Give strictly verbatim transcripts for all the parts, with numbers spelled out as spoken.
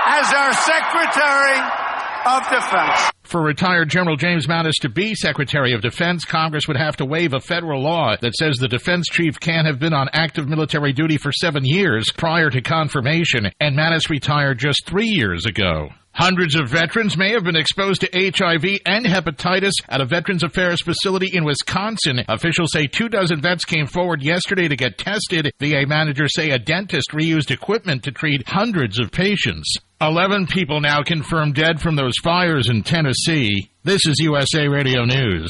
as our Secretary of Defense. For retired General James Mattis to be Secretary of Defense, Congress would have to waive a federal law that says the defense chief can't have been on active military duty for seven years prior to confirmation, and Mattis retired just three years ago. Hundreds of veterans may have been exposed to H I V and hepatitis at a Veterans Affairs facility in Wisconsin. Officials say two dozen vets came forward yesterday to get tested. V A managers say a dentist reused equipment to treat hundreds of patients. Eleven people now confirmed dead from those fires in Tennessee. This is U S A Radio News.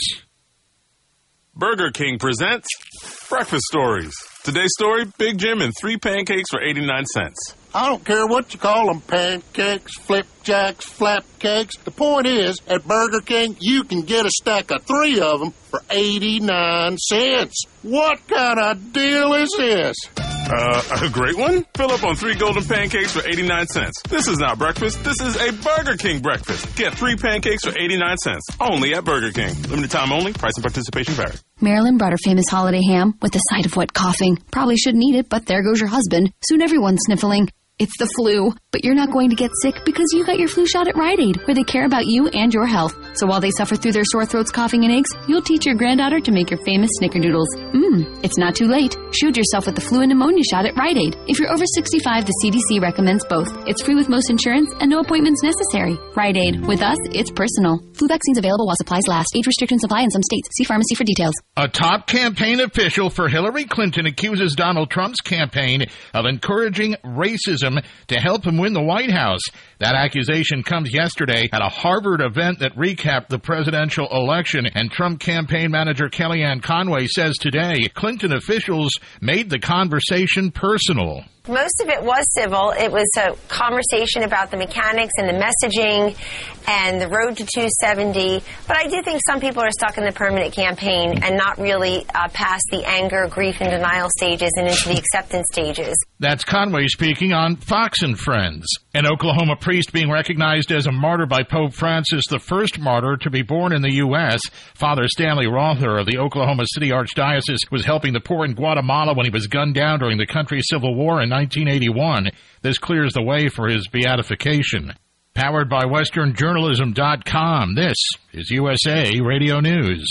Burger King presents Breakfast Stories. Today's story, Big Jim and three pancakes for eighty-nine cents. I don't care what you call them, pancakes, flipjacks, flapcakes. The point is, at Burger King, you can get a stack of three of them for eighty-nine cents. What kind of deal is this? Uh, a great one? Fill up on three golden pancakes for eighty-nine cents. This is not breakfast. This is a Burger King breakfast. Get three pancakes for eighty-nine cents. Only at Burger King. Limited time only. Price and participation vary. Marilyn brought her famous holiday ham with a side of wet coughing. Probably shouldn't eat it, but there goes your husband. Soon everyone's sniffling. It's the flu, but you're not going to get sick because you got your flu shot at Rite Aid, where they care about you and your health. So while they suffer through their sore throats, coughing, and aches, you'll teach your granddaughter to make your famous snickerdoodles. Mmm, it's not too late. Shield yourself with the flu and pneumonia shot at Rite Aid. If you're over sixty-five, the C D C recommends both. It's free with most insurance and no appointments necessary. Rite Aid. With us, it's personal. Flu vaccines available while supplies last. Age restrictions apply in some states. See pharmacy for details. A top campaign official for Hillary Clinton accuses Donald Trump's campaign of encouraging racism to help him win the White House. That accusation comes yesterday at a Harvard event that recapped the presidential election, and Trump campaign manager Kellyanne Conway says today Clinton officials made the conversation personal. Most of it was civil. It was a conversation about the mechanics and the messaging and the road to two seventy. But I do think some people are stuck in the permanent campaign and not really uh, past the anger, grief, and denial stages and into the acceptance stages. That's Conway speaking on Fox and Friends. An Oklahoma priest being recognized as a martyr by Pope Francis, the first martyr to be born in the U S Father Stanley Rother of the Oklahoma City Archdiocese was helping the poor in Guatemala when he was gunned down during the country's civil war in nineteen eighty-one. This clears the way for his beatification. Powered by Western Journalism dot com, this is U S A Radio News.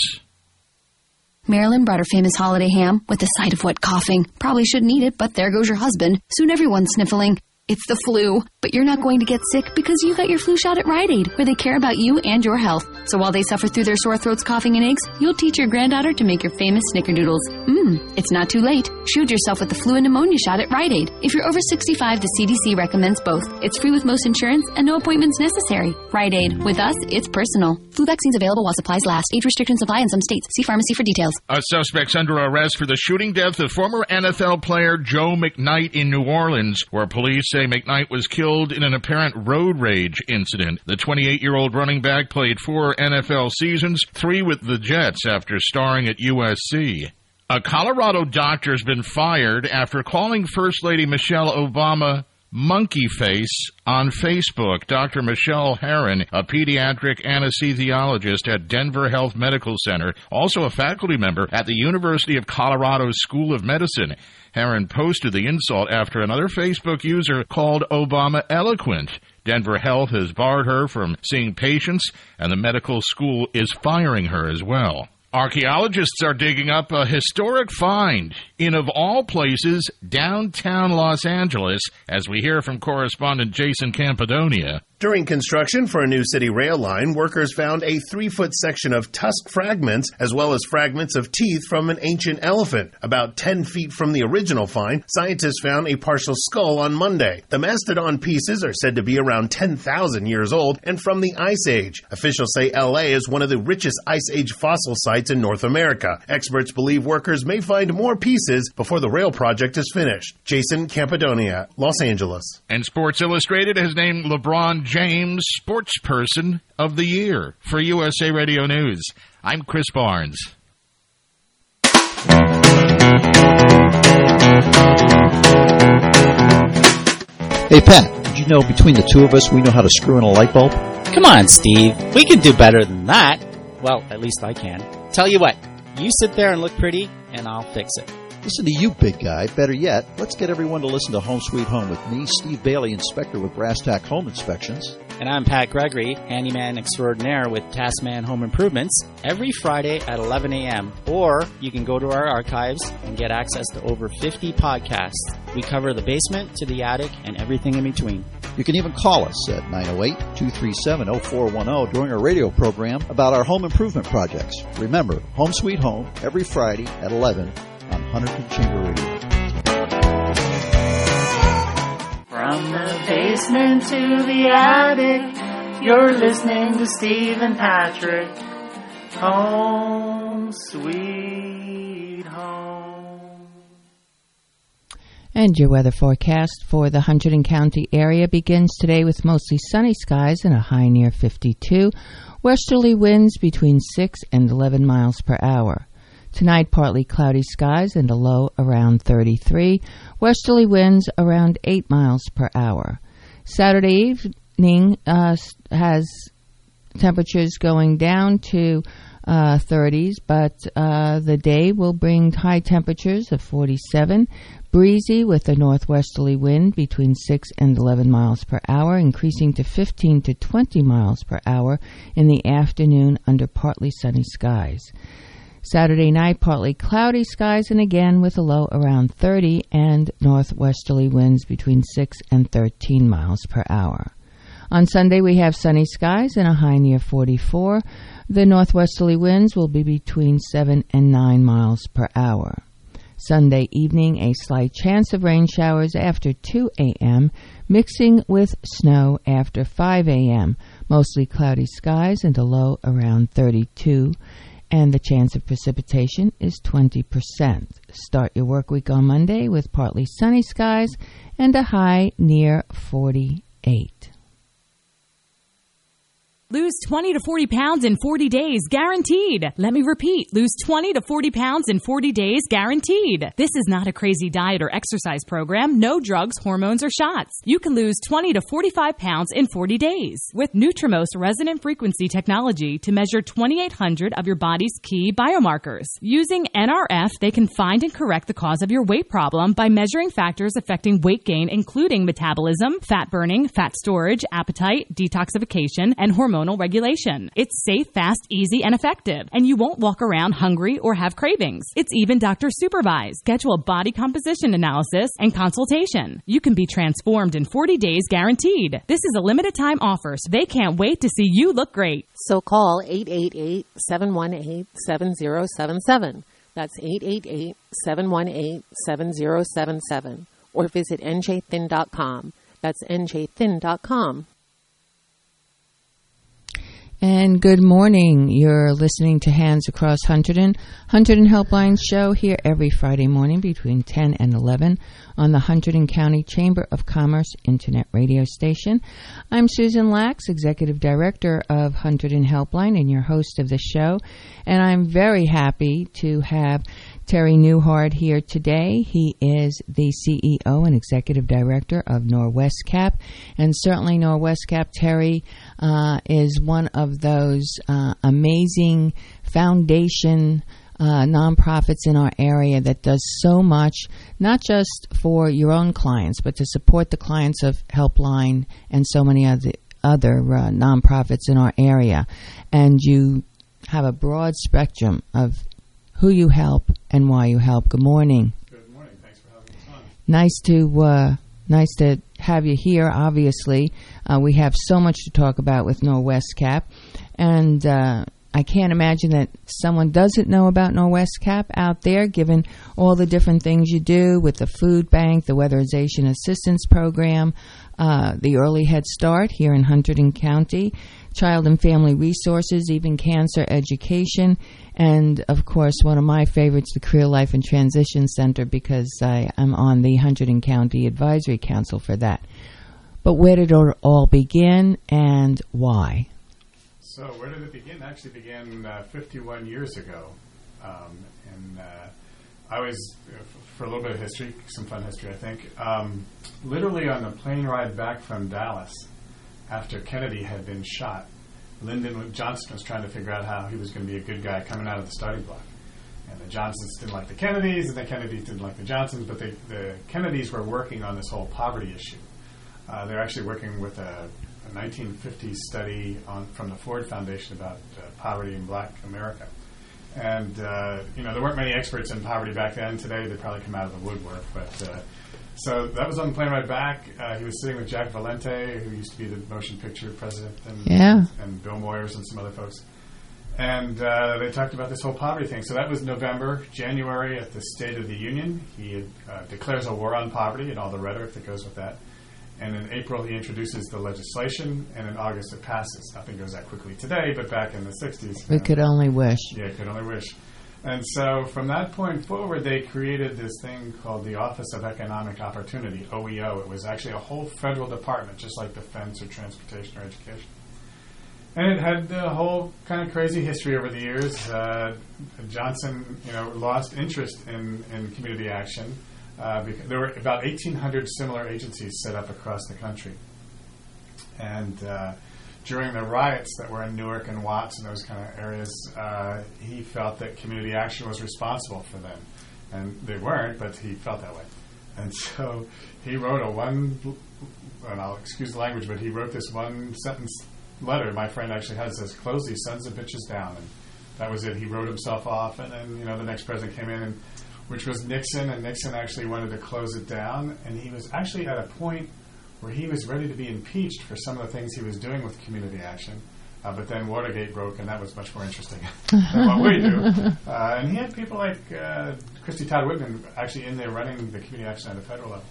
Marilyn brought her famous holiday ham with a side of wet coughing. Probably shouldn't eat it, but there goes your husband. Soon everyone's sniffling. It's the flu, but you're not going to get sick because you got your flu shot at Rite Aid, where they care about you and your health. So while they suffer through their sore throats, coughing, and aches, you'll teach your granddaughter to make your famous snickerdoodles. Mmm, it's not too late. Shield yourself with the flu and pneumonia shot at Rite Aid. If you're over sixty-five, the C D C recommends both. It's free with most insurance and no appointments necessary. Rite Aid. With us, it's personal. Flu vaccines available while supplies last. Age restrictions apply in some states. See pharmacy for details. A suspect's under arrest for the shooting death of former N F L player Joe McKnight in New Orleans, where police say McKnight was killed in an apparent road rage incident. The twenty-eight-year-old running back played four N F L seasons, three with the Jets after starring at U S C. A Colorado doctor has been fired after calling First Lady Michelle Obama monkey face on Facebook. Doctor Michelle Herron, a pediatric anesthesiologist at Denver Health Medical Center, also a faculty member at the University of Colorado School of Medicine. Herron posted the insult after another Facebook user called Obama eloquent. Denver Health has barred her from seeing patients, and the medical school is firing her as well. Archaeologists are digging up a historic find in, of all places, downtown Los Angeles, as we hear from correspondent Jason Campidonia. During construction for a new city rail line, workers found a three-foot section of tusk fragments as well as fragments of teeth from an ancient elephant. About ten feet from the original find, scientists found a partial skull on Monday. The mastodon pieces are said to be around ten thousand years old and from the Ice Age. Officials say L A is one of the richest Ice Age fossil sites in North America. Experts believe workers may find more pieces before the rail project is finished. Jason Campidonia, Los Angeles. And Sports Illustrated has named LeBron James Sportsperson of the Year. For U S A Radio News, I'm Chris Barnes. Hey, Pat, did you know between the two of us we know how to screw in a light bulb? Come on, Steve. We can do better than that. Well, at least I can. Tell you what, you sit there and look pretty, and I'll fix it. Listen to you, big guy. Better yet, let's get everyone to listen to Home Sweet Home with me, Steve Bailey, inspector with Brass Tack Home Inspections. And I'm Pat Gregory, handyman extraordinaire with Taskman Home Improvements, every Friday at eleven a.m. Or you can go to our archives and get access to over fifty podcasts. We cover the basement to the attic and everything in between. You can even call us at nine oh eight, two three seven, oh four one oh during our radio program about our home improvement projects. Remember, Home Sweet Home, every Friday at eleven on Hunterton Chamber Radio. From the basement to the attic, you're listening to Steve and Patrick. Home Sweet Home. And your weather forecast for the Hunterdon County area begins today with mostly sunny skies and a high near fifty-two. Westerly winds between six and eleven miles per hour. Tonight, partly cloudy skies and a low around thirty-three. Westerly winds around eight miles per hour. Saturday evening uh, has temperatures going down to uh, thirties, but uh, the day will bring high temperatures of forty-seven. Breezy with a northwesterly wind between six and eleven miles per hour, increasing to fifteen to twenty miles per hour in the afternoon under partly sunny skies. Saturday night, partly cloudy skies, and again with a low around thirty and northwesterly winds between six and thirteen miles per hour. On Sunday, we have sunny skies and a high near forty-four. The northwesterly winds will be between seven and nine miles per hour. Sunday evening, a slight chance of rain showers after two a.m., mixing with snow after five a.m. Mostly cloudy skies and a low around thirty-two. And the chance of precipitation is twenty percent. Start your work week on Monday with partly sunny skies and a high near forty-eight. Lose twenty to forty pounds in forty days, guaranteed. Let me repeat, lose twenty to forty pounds in forty days, guaranteed. This is not a crazy diet or exercise program. No drugs, hormones, or shots. You can lose twenty to forty-five pounds in forty days with Nutrimost resonant frequency technology to measure twenty-eight hundred of your body's key biomarkers. Using N R F, they can find and correct the cause of your weight problem by measuring factors affecting weight gain, including metabolism, fat burning, fat storage, appetite, detoxification, and hormonal regulation. It's safe, fast, easy, and effective, and you won't walk around hungry or have cravings. It's even doctor supervised. Schedule a body composition analysis and consultation. You can be transformed in forty days, guaranteed. This is a limited time offer, so they can't wait to see you look great. So call eight eight eight, seven one eight, seven zero seven seven. That's eight eight eight, seven one eight, seven zero seven seven. Or visit N J thin dot com. That's N J thin dot com. And good morning. You're listening to Hands Across Hunterdon. Hunterdon Helpline show here every Friday morning between ten and eleven on the Hunterdon County Chamber of Commerce Internet radio station. I'm Susan Lax, Executive Director of Hunterdon Helpline and your host of the show. And I'm very happy to have Terry Newhart here today. He is the C E O and Executive Director of Norwestcap. And certainly Norwestcap, Terry, uh, is one of those uh, amazing foundation uh, nonprofits in our area that does so much, not just for your own clients, but to support the clients of Helpline and so many other, other uh, nonprofits in our area. And you have a broad spectrum of who you help and why you help. Good morning. Good morning. Thanks for having us on. Nice to uh, nice to have you here. Obviously, uh, we have so much to talk about with Norwestcap, and uh, I can't imagine that someone doesn't know about Norwestcap out there, given all the different things you do with the food bank, the weatherization assistance program, uh, the early Head Start here in Hunterdon County, child and family resources, even cancer education, and, of course, one of my favorites, the Career Life and Transition Center, because I am on the Hunterdon County Advisory Council for that. But where did it all begin and why? So where did it begin? It actually began uh, fifty-one years ago. Um, and uh, I was, uh, for a little bit of history, some fun history, I think, um, literally on the plane ride back from Dallas after Kennedy had been shot, Lyndon Johnson was trying to figure out how he was going to be a good guy coming out of the starting block. And the Johnsons didn't like the Kennedys, and the Kennedys didn't like the Johnsons, but they, the Kennedys were working on this whole poverty issue. Uh, they're actually working with a, a nineteen fifties study on, from the Ford Foundation about uh, poverty in black America. And, uh, you know, there weren't many experts in poverty back then. Today, they probably come out of the woodwork. But uh, so that was on the plane ride back. Uh, he was sitting with Jack Valente, who used to be the motion picture president, and, yeah. and Bill Moyers and some other folks. And uh, they talked about this whole poverty thing. So that was November. January, at the State of the Union, he uh, declares a war on poverty and all the rhetoric that goes with that. And in April, he introduces the legislation, and in August, it passes. Nothing goes that quickly today, but back in the sixties. We know, could only wish. Yeah, could only wish. And so from that point forward, they created this thing called the Office of Economic Opportunity, O E O. It was actually a whole federal department, just like defense or transportation or education. And it had a whole kind of crazy history over the years. Uh, Johnson, you know, lost interest in, in community action. Uh, because there were about eighteen hundred similar agencies set up across the country. And uh, during the riots that were in Newark and Watts and those kind of areas, uh, he felt that community action was responsible for them. And they weren't, but he felt that way. And so he wrote a one, and I'll excuse the language, but he wrote this one sentence letter. My friend actually has this, "Close these sons of bitches down." And that was it. He wrote himself off, and then, you know, the next president came in, and which was Nixon, and Nixon actually wanted to close it down. And he was actually at a point where he was ready to be impeached for some of the things he was doing with community action. Uh, but then Watergate broke, and that was much more interesting than what we do. Uh, and he had people like uh, Christy Todd Whitman actually in there running the community action at a federal level.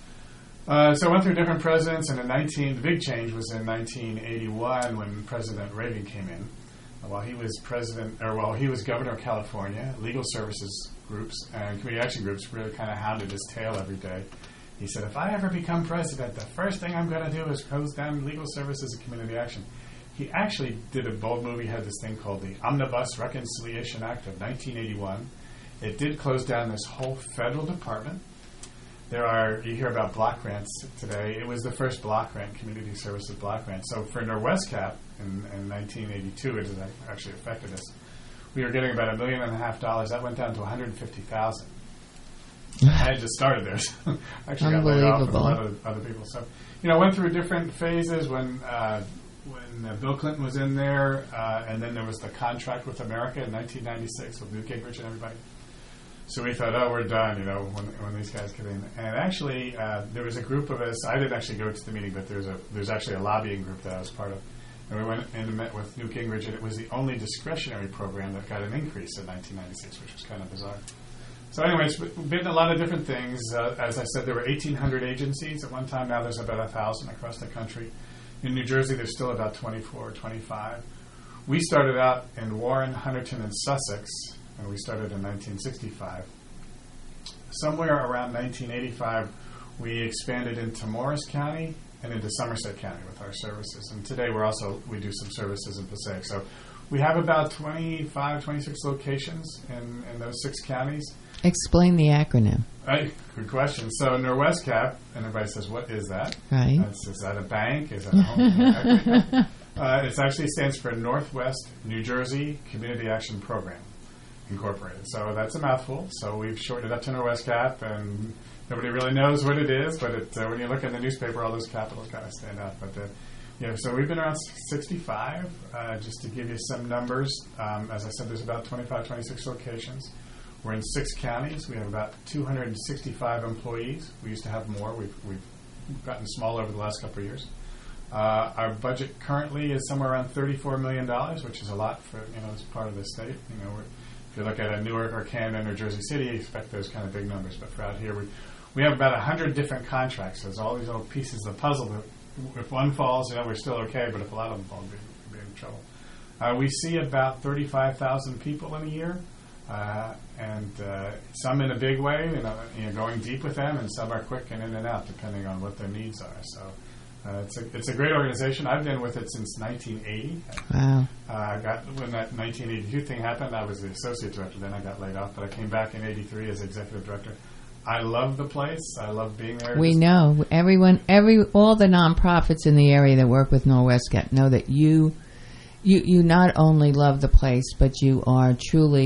Uh, so I went through different presidents, and in nineteen, the big change was in nineteen eighty-one when President Reagan came in. Uh, while he was president, or while he was governor of California, legal services groups and community action groups really kind of hounded his tail every day. He said, "If I ever become president, the first thing I'm going to do is close down legal services and community action." He actually did a bold move. He had this thing called the Omnibus Reconciliation Act of nineteen eighty-one. It did close down this whole federal department. There are, you hear about block grants today. It was the first block grant, community services block grant. So for Norwescap in, in nineteen eighty-two, it actually affected us. We were getting about a million and a half dollars. That went down to one hundred fifty thousand. I had just started there. So actually got laid off with a lot of other people. So, you know, went through different phases when uh, when uh, Bill Clinton was in there, uh, and then there was the contract with America in nineteen ninety-six with Newt Gingrich and everybody. So we thought, oh, we're done, you know, when, when these guys get in. And actually, uh, there was a group of us. I didn't actually go to the meeting, but there's a there's actually a lobbying group that I was part of. And we went and met with Newt Gingrich, and it was the only discretionary program that got an increase in nineteen ninety-six, which was kind of bizarre. So anyways, we've been a lot of different things. Uh, as I said, there were eighteen hundred agencies at one time. Now there's about one thousand across the country. In New Jersey, there's still about twenty-four or twenty-five. We started out in Warren, Hunterdon, and Sussex, and we started in nineteen sixty-five. Somewhere around nineteen eighty-five, we expanded into Morris County and into Somerset County with our services. And today we're also, we do some services in Passaic. So we have about twenty-five, twenty-six locations in, in those six counties. Explain the acronym. Right, good question. So Norwescap, and everybody says, what is that? Right. That's, is that a bank? Is that a home? uh, it actually stands for Northwest New Jersey Community Action Program Incorporated. So that's a mouthful. So we've shortened it up to Norwescap, and nobody really knows what it is, but it, uh, when you look in the newspaper, all those capitals kind of stand out. But uh, yeah, so we've been around sixty-five. Uh, just to give you some numbers, um, as I said, there's about twenty-five, twenty-six locations. We're in six counties. We have about two hundred sixty-five employees. We used to have more. We've, we've gotten smaller over the last couple of years. Uh, our budget currently is somewhere around thirty-four million dollars, which is a lot for, you know, as part of the state. You know, we're, if you look at a Newark or Camden or Jersey City, you expect those kind of big numbers. But for out here, we we have about one hundred different contracts. So there's all these little pieces of the puzzle that if one falls, you know, we're still okay. But if a lot of them fall, we'll be in trouble. Uh, we see about thirty-five thousand people in a year. Uh, and uh, some in a big way, you know, you know, going deep with them, and some are quick and in and out, depending on what their needs are. So uh, it's a it's a great organization. I've been with it since nineteen eighty. Wow. Uh, I got when that nineteen eighty-two thing happened, I was the associate director. Then I got laid off, but I came back in eighty-three as executive director. I love the place. I love being there. We know everyone, every all the nonprofits in the area that work with Norwescap know that you, you, you not only love the place, but you are truly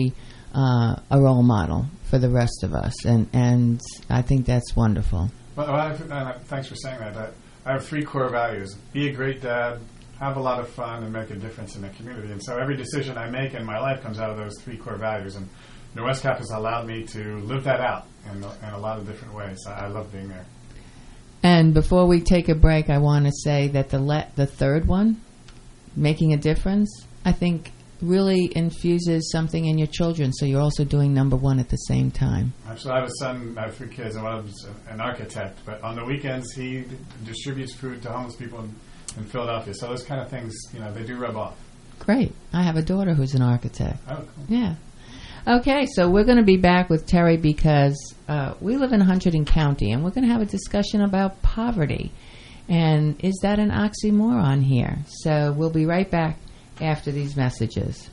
uh, a role model for the rest of us, and and I think that's wonderful. Well, I've, uh, thanks for saying that. I, I have three core values: be a great dad, have a lot of fun, and make a difference in the community. And so every decision I make in my life comes out of those three core values. And Norwest Cap has allowed me to live that out in, in a lot of different ways. I, I love being there. And before we take a break, I want to say that the le- the third one, making a difference, I think really infuses something in your children. So you're also doing number one at the same time. Actually, I have a son, I have three kids, and one of them's an architect. But on the weekends, he distributes food to homeless people in, in Philadelphia. So those kind of things, you know, they do rub off. Great. I have a daughter who's an architect. Oh, cool. Yeah. Okay, so we're going to be back with Terry because uh, we live in Hunterdon County, and we're going to have a discussion about poverty. And is that an oxymoron here? So we'll be right back after these messages.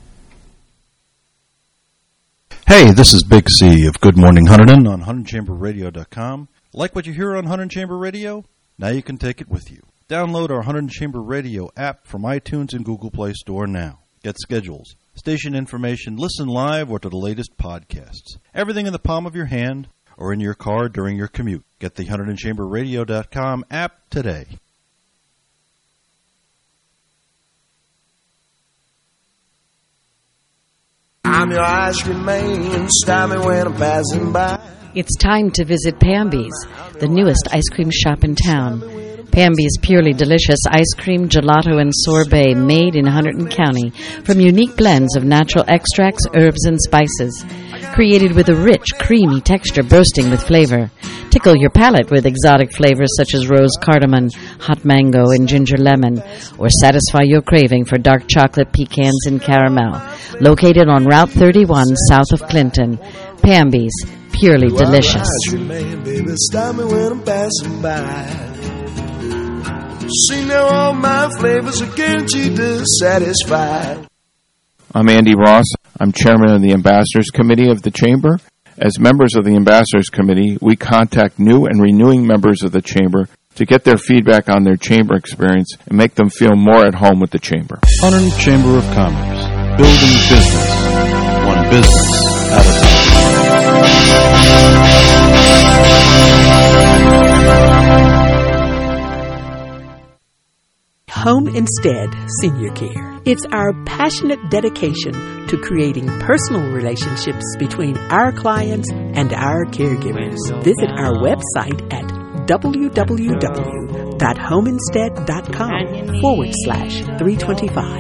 Hey, this is Big C of Good Morning Hunterdon on Hunterdon Chamber Radio dot com. Like what you hear on Hunterdon Chamber Radio? Now you can take it with you. Download our Hunterdon Chamber Radio app from iTunes and Google Play Store now. Get schedules, station information, listen live, or to the latest podcasts. Everything in the palm of your hand or in your car during your commute. Get the Hunterdon Chamber Radio dot com app today. I'm your ice cream man, stop me when I'm passing by. It's time to visit Pamby's, the newest ice cream shop in town. Pamby's purely delicious ice cream, gelato, and sorbet made in Hunterdon County from unique blends of natural extracts, herbs, and spices. Created with a rich, creamy texture bursting with flavor. Tickle your palate with exotic flavors such as rose cardamom, hot mango, and ginger lemon. Or satisfy your craving for dark chocolate, pecans, and caramel. Located on Route thirty-one south of Clinton. Pamby's, purely delicious. Stop me when I'm passing by. See now all my flavors are guaranteed to satisfy. I'm Andy Ross. I'm chairman of the Ambassadors Committee of the Chamber. As members of the Ambassadors Committee, we contact new and renewing members of the Chamber to get their feedback on their Chamber experience and make them feel more at home with the Chamber. Hunterdon Chamber of Commerce. Building business. One business at a time. Home Instead Senior Care. It's our passionate dedication to creating personal relationships between our clients and our caregivers. Visit our website at www.homeinstead.com forward slash 325.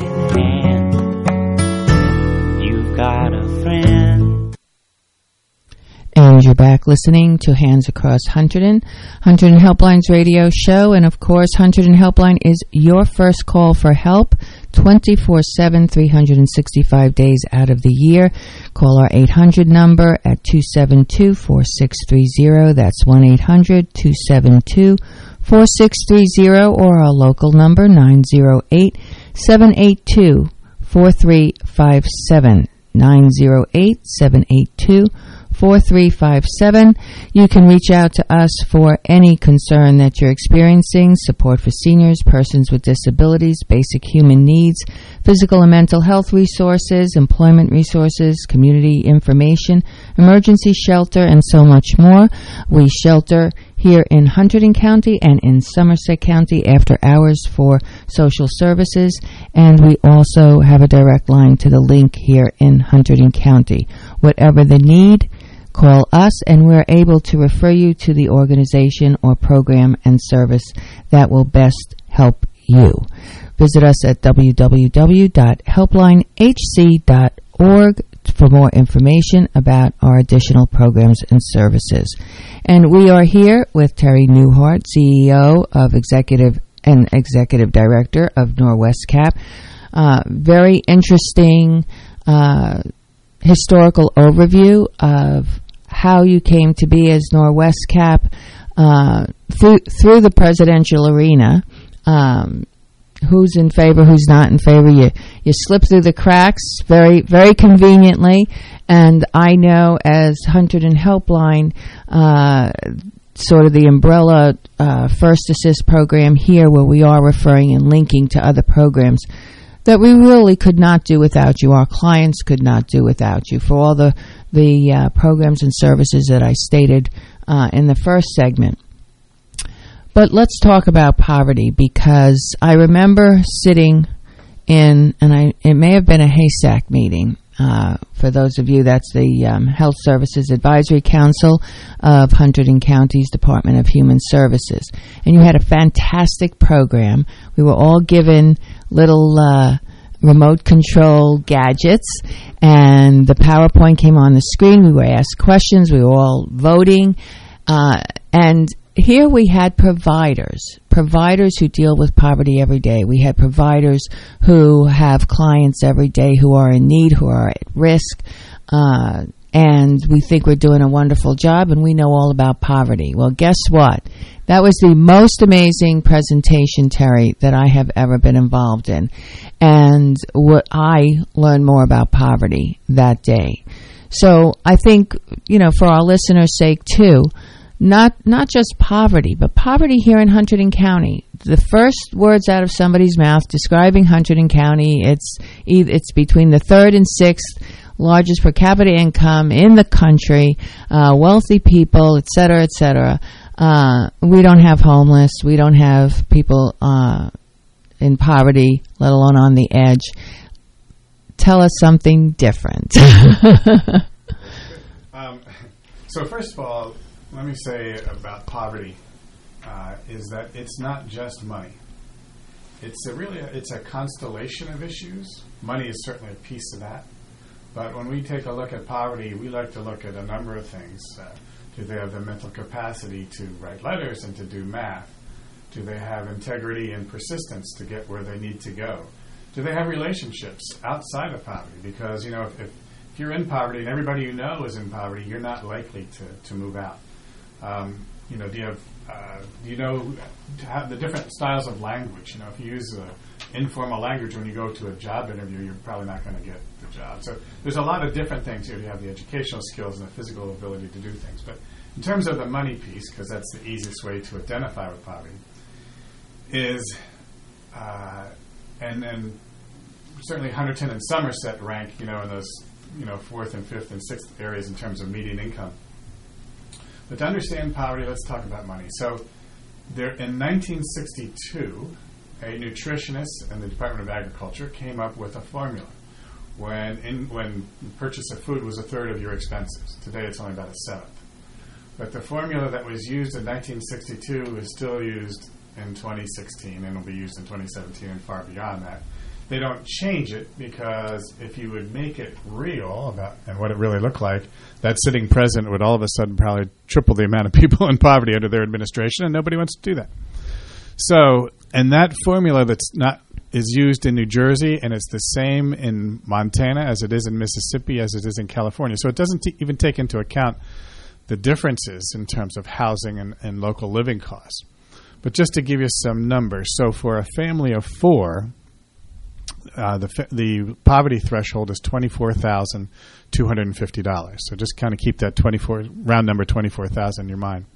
You've got a friend. And you're back listening to Hands Across Hunterdon, Hunterdon Helpline's radio show. And, of course, Hunterdon Helpline is your first call for help twenty-four seven, three hundred sixty-five days out of the year. Call our eight hundred number at two seven two, four six three zero. That's one eight hundred, two seven two, four six three zero. Or our local number, nine zero eight, seven eight two, four three five seven. nine zero eight, seven eight two, four three five seven. You can reach out to us for any concern that you're experiencing, support for seniors, persons with disabilities, basic human needs, physical and mental health resources, employment resources, community information, emergency shelter, and so much more. We shelter here in Hunterdon County and in Somerset County after hours for social services, and we also have a direct line to the link here in Hunterdon County. Whatever the need, call us and we're able to refer you to the organization or program and service that will best help you. Visit us at w w w dot helpline h c dot org for more information about our additional programs and services. And we are here with Terry Newhart, C E O of Executive and Executive Director of Norwest Cap. Uh, very interesting uh, historical overview of how you came to be as Norwest Cap uh, through, through the presidential arena. Um, who's in favor, who's not in favor. You you slip through the cracks very, very conveniently. And I know as Hunterdon Helpline, uh, sort of the umbrella uh, First Assist program here where we are referring and linking to other programs, that we really could not do without you. Our clients could not do without you for all the the uh, programs and services that I stated uh, in the first segment. But let's talk about poverty, because I remember sitting in, and I it may have been a HAYSAC meeting. Uh, for those of you, that's the um, Health Services Advisory Council of Hunterdon County's Department of Human Services. And you had a fantastic program. We were all given little uh, remote control gadgets, and the PowerPoint came on the screen. We were asked questions. We were all voting. Uh, and here we had providers, providers who deal with poverty every day. We had providers who have clients every day who are in need, who are at risk, uh, and we think we're doing a wonderful job, and we know all about poverty. Well, guess what? That was the most amazing presentation, Terry, that I have ever been involved in. And what I learned more about poverty that day. So I think, you know, for our listeners' sake, too, Not not just poverty, but poverty here in Hunterdon County. The first words out of somebody's mouth describing Hunterdon County, it's it's between the third and sixth largest per capita income in the country, uh, wealthy people, et cetera, et cetera. Uh, we don't have homeless. We don't have people uh, in poverty, let alone on the edge. Tell us something different. um, so first of all, let me say about poverty uh, is that it's not just money. It's a really a, it's a constellation of issues. Money is certainly a piece of that. But when we take a look at poverty, we like to look at a number of things. Uh, do they have the mental capacity to write letters and to do math? Do they have integrity and persistence to get where they need to go? Do they have relationships outside of poverty? Because, you know, if, if, if you're in poverty and everybody you know is in poverty, you're not likely to, to move out. Um, you know, do you have, uh, do you know to have the different styles of language? You know, if you use uh, informal language when you go to a job interview, you're probably not going to get the job. So there's a lot of different things here. You have the educational skills and the physical ability to do things. But in terms of the money piece, because that's the easiest way to identify with poverty, is, uh, and then certainly Hunterdon and Somerset rank, you know, in those, you know, fourth and fifth and sixth areas in terms of median income. But to understand poverty, let's talk about money. So there, in nineteen sixty-two, a nutritionist in the Department of Agriculture came up with a formula when in, when the purchase of food was a third of your expenses. Today it's only about a seventh. But the formula that was used in nineteen sixty-two is still used in twenty sixteen and will be used in twenty seventeen and far beyond that. They don't change it because if you would make it real about and what it really looked like, that sitting president would all of a sudden probably triple the amount of people in poverty under their administration, and nobody wants to do that. So, and that formula that's not is used in New Jersey, and it's the same in Montana as it is in Mississippi as it is in California. So it doesn't t- even take into account the differences in terms of housing and, and local living costs. But just to give you some numbers, so for a family of four, Uh, the the poverty threshold is twenty-four thousand two hundred fifty dollars. So just kind of keep that twenty-four round number twenty-four thousand in your mind.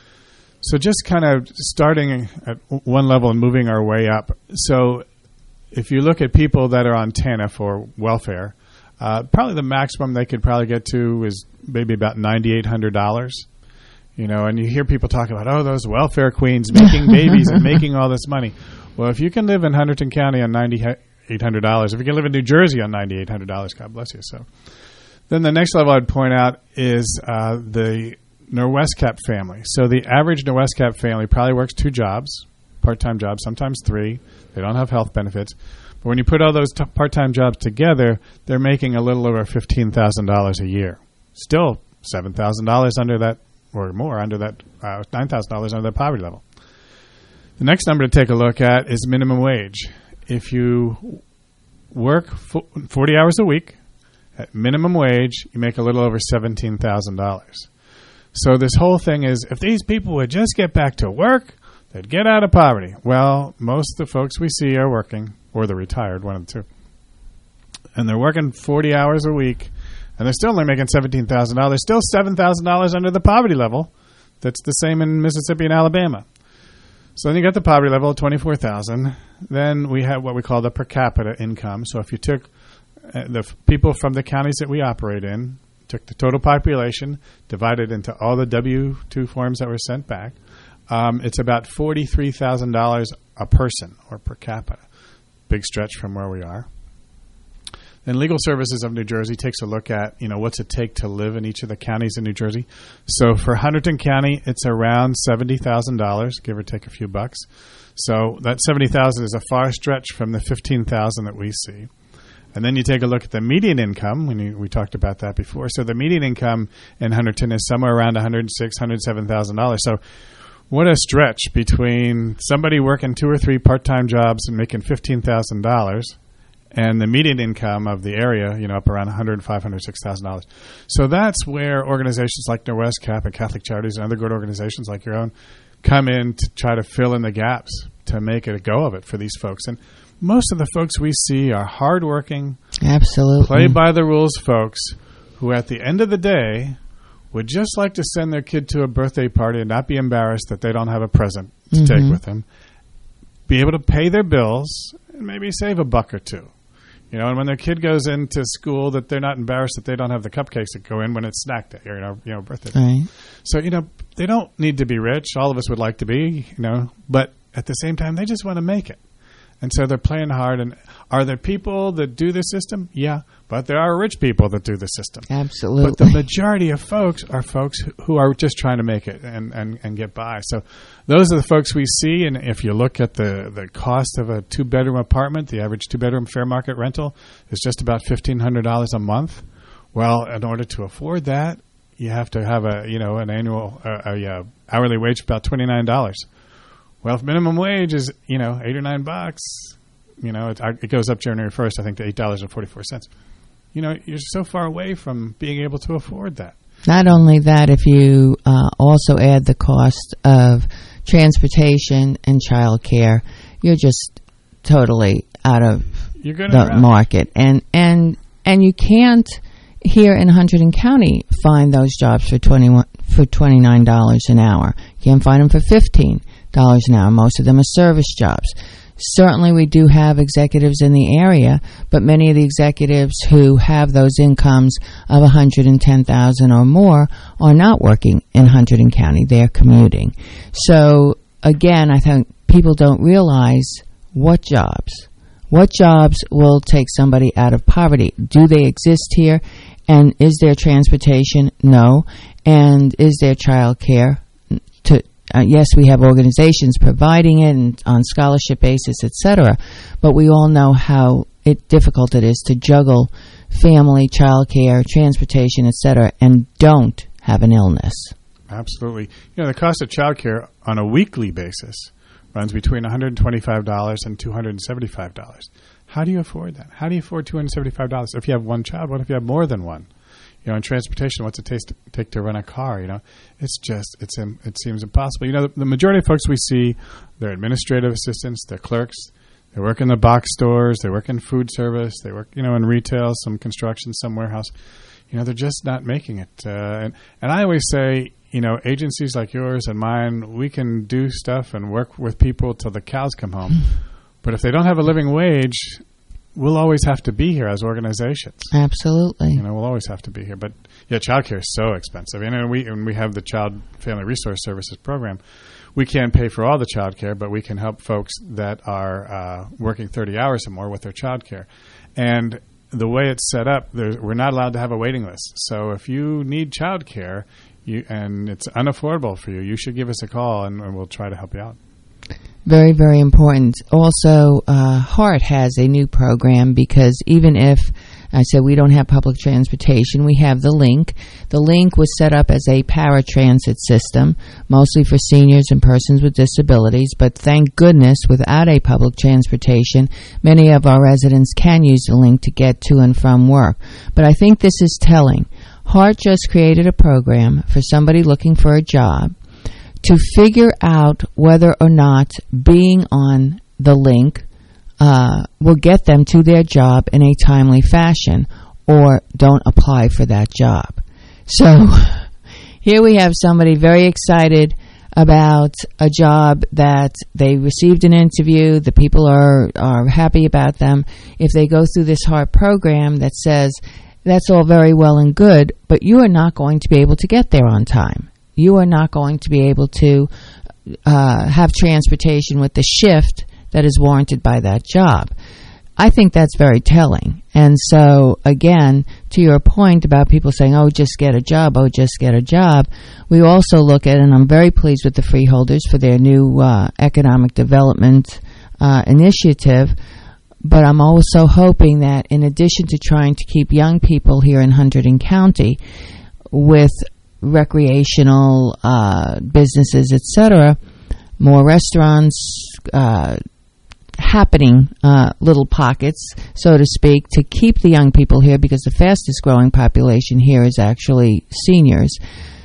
So just kind of starting at one level and moving our way up. So if you look at people that are on TANF or welfare, uh, probably the maximum they could probably get to is maybe about ninety-eight hundred dollars. You know, and you hear people talk about, oh, those welfare queens making babies and making all this money. Well, if you can live in Hunterdon County on ninety-eight hundred dollars, if you can live in New Jersey on ninety-eight hundred dollars, God bless you. So then the next level I'd point out is uh, the Norwescap family. So the average Norwescap family probably works two jobs, part-time jobs, sometimes three. They don't have health benefits. But when you put all those t- part-time jobs together, they're making a little over fifteen thousand dollars a year. Still seven thousand dollars under that, or more, under that uh, nine thousand dollars under that poverty level. The next number to take a look at is minimum wage. If you work forty hours a week at minimum wage, you make a little over seventeen thousand dollars. So this whole thing is, if these people would just get back to work, they'd get out of poverty. Well, most of the folks we see are working, or they're retired, one of the two. And they're working forty hours a week, and they're still only making seventeen thousand dollars. Still seven thousand dollars under the poverty level. That's the same in Mississippi and Alabama. So then you got the poverty level of twenty-four thousand. Then we have what we call the per capita income. So if you took uh, the f- people from the counties that we operate in, took the total population, divided into all the W two forms that were sent back, um, it's about forty-three thousand dollars a person or per capita. Big stretch from where we are. Then Legal Services of New Jersey takes a look at, you know, what's it take to live in each of the counties in New Jersey. So for Hunterdon County, it's around seventy thousand dollars, give or take a few bucks. So that seventy thousand dollars is a far stretch from the fifteen thousand dollars that we see. And then you take a look at the median income. When you, we talked about that before. So the median income in Hunterdon is somewhere around one hundred six thousand dollars, one hundred seven thousand dollars. So what a stretch between somebody working two or three part-time jobs and making fifteen thousand dollars and the median income of the area, you know, up around one hundred five thousand dollars, one hundred six thousand dollars. So that's where organizations like Norwest Cap and Catholic Charities and other good organizations like your own come in to try to fill in the gaps to make it a go of it for these folks. And most of the folks we see are hardworking, absolutely play by the rules folks who at the end of the day would just like to send their kid to a birthday party and not be embarrassed that they don't have a present to mm-hmm. take with them, be able to pay their bills, and maybe save a buck or two. You know, and when their kid goes into school, that they're not embarrassed that they don't have the cupcakes that go in when it's snack day or, you know, you know birthday day. Right. So, you know, they don't need to be rich. All of us would like to be, you know, but at the same time, they just want to make it. And so they're playing hard. And are there people that do the system? Yeah. But there are rich people that do the system. Absolutely. But the majority of folks are folks who are just trying to make it and, and, and get by. So those are the folks we see. And if you look at the, the cost of a two-bedroom apartment, the average two-bedroom fair market rental is just about fifteen hundred dollars a month. Well, in order to afford that, you have to have a, you know, an annual uh, a, uh, hourly wage of about twenty-nine dollars. Well, if minimum wage is, you know, eight or nine bucks, you know, it, it goes up January first, I think, to eight dollars and forty-four cents. You know, you're so far away from being able to afford that. Not only that, if you uh, also add the cost of transportation and child care, you're just totally out of you're the around. market. And, and, and you can't, here in Hunterdon County, find those jobs for twenty-one for twenty-nine dollars an hour. You can't find them for fifteen dollars an hour. Most of them are service jobs. Certainly we do have executives in the area, but many of the executives who have those incomes of one hundred ten thousand dollars or more are not working in Hunterdon County. They're commuting. So, again, I think people don't realize what jobs, what jobs will take somebody out of poverty. Do they exist here? And is there transportation? No. And is there child care? To Uh, yes, we have organizations providing it and on scholarship basis, et cetera, but we all know how it, difficult it is to juggle family, child care, transportation, et cetera, and don't have an illness. Absolutely. You know, the cost of child care on a weekly basis runs between one hundred twenty-five dollars and two hundred seventy-five dollars. How do you afford that? How do you afford two hundred seventy-five dollars? If you have one child, what if you have more than one? You know, in transportation, what's it take to, take to run a car? You know, it's just, it's it seems impossible. You know, the, the majority of folks we see, they're administrative assistants, they're clerks, they work in the box stores, they work in food service, they work, you know, in retail, some construction, some warehouse. You know, they're just not making it. Uh, and, and I always say, you know, agencies like yours and mine, we can do stuff and work with people till the cows come home. But if they don't have a living wage, we'll always have to be here as organizations. Absolutely. You know, we'll always have to be here. But, yeah, child care is so expensive. And, and we and we have the Child Family Resource Services program. We can't pay for all the child care, but we can help folks that are uh, working thirty hours or more with their child care. And the way it's set up, we're not allowed to have a waiting list. So if you need child care you, and it's unaffordable for you, you should give us a call, and, and we'll try to help you out. Very, very important. Also, uh, HART has a new program because even if I said we don't have public transportation, we have the Link. The Link was set up as a paratransit system, mostly for seniors and persons with disabilities, but thank goodness without a public transportation, many of our residents can use the Link to get to and from work. But I think this is telling. HART just created a program for somebody looking for a job to figure out whether or not being on the Link uh, will get them to their job in a timely fashion, or don't apply for that job. So here we have somebody very excited about a job that they received an interview, the people are, are happy about them. If they go through this hard program that says, that's all very well and good, but you are not going to be able to get there on time. You are not going to be able to uh, have transportation with the shift that is warranted by that job. I think that's very telling. And so, again, to your point about people saying, oh, just get a job, oh, just get a job, we also look at, and I'm very pleased with the Freeholders for their new uh, economic development uh, initiative, but I'm also hoping that in addition to trying to keep young people here in Hunterdon County with recreational uh, businesses, et cetera, more restaurants, uh, happening uh, little pockets, so to speak, to keep the young people here, because the fastest growing population here is actually seniors,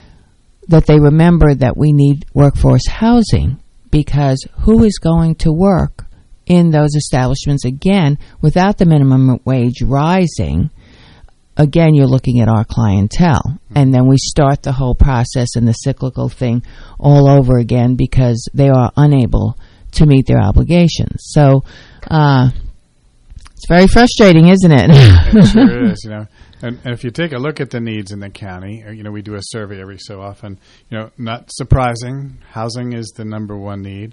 that they remember that we need workforce housing, because who is going to work in those establishments again without the minimum wage rising? Again, you're looking at our clientele, and then we start the whole process and the cyclical thing all over again because they are unable to meet their obligations. So uh, it's very frustrating, isn't it? It sure is, you know. And, and if you take a look at the needs in the county, you know, we do a survey every so often. You know, not surprising, housing is the number one need.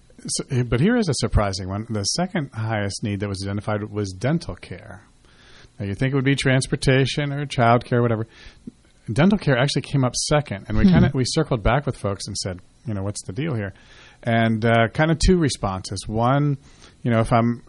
So, but here is a surprising one. The second highest need that was identified was dental care. Now, you think it would be transportation or child care, whatever. Dental care actually came up second, and we hmm. kind of we circled back with folks and said, you know, what's the deal here? And uh, kind of two responses. One, you know, if I'm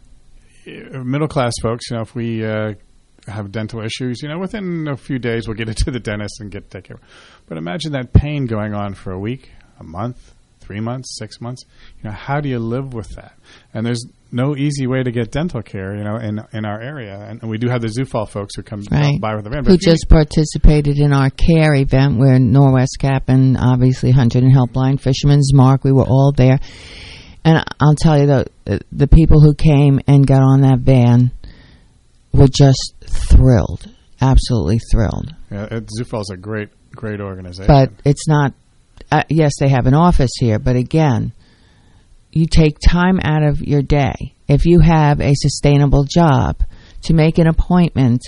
uh, middle class folks, you know, if we uh, have dental issues, you know, within a few days we'll get it to the dentist and get taken care of. But imagine that pain going on for a week, a month, three months, six months. You know, how do you live with that? And there's no easy way to get dental care, you know, in in our area. And we do have the Zufall folks who come right. by with the van. Who just participated in our CARE event where Norwest Cap and obviously Hunterdon Helpline, Fisherman's Mark, we were all there. And I'll tell you, the, the people who came and got on that van were just thrilled, absolutely thrilled. Yeah, Zufall is a great, great organization. But it's not, uh, yes, they have an office here, but again, you take time out of your day, if you have a sustainable job, to make an appointment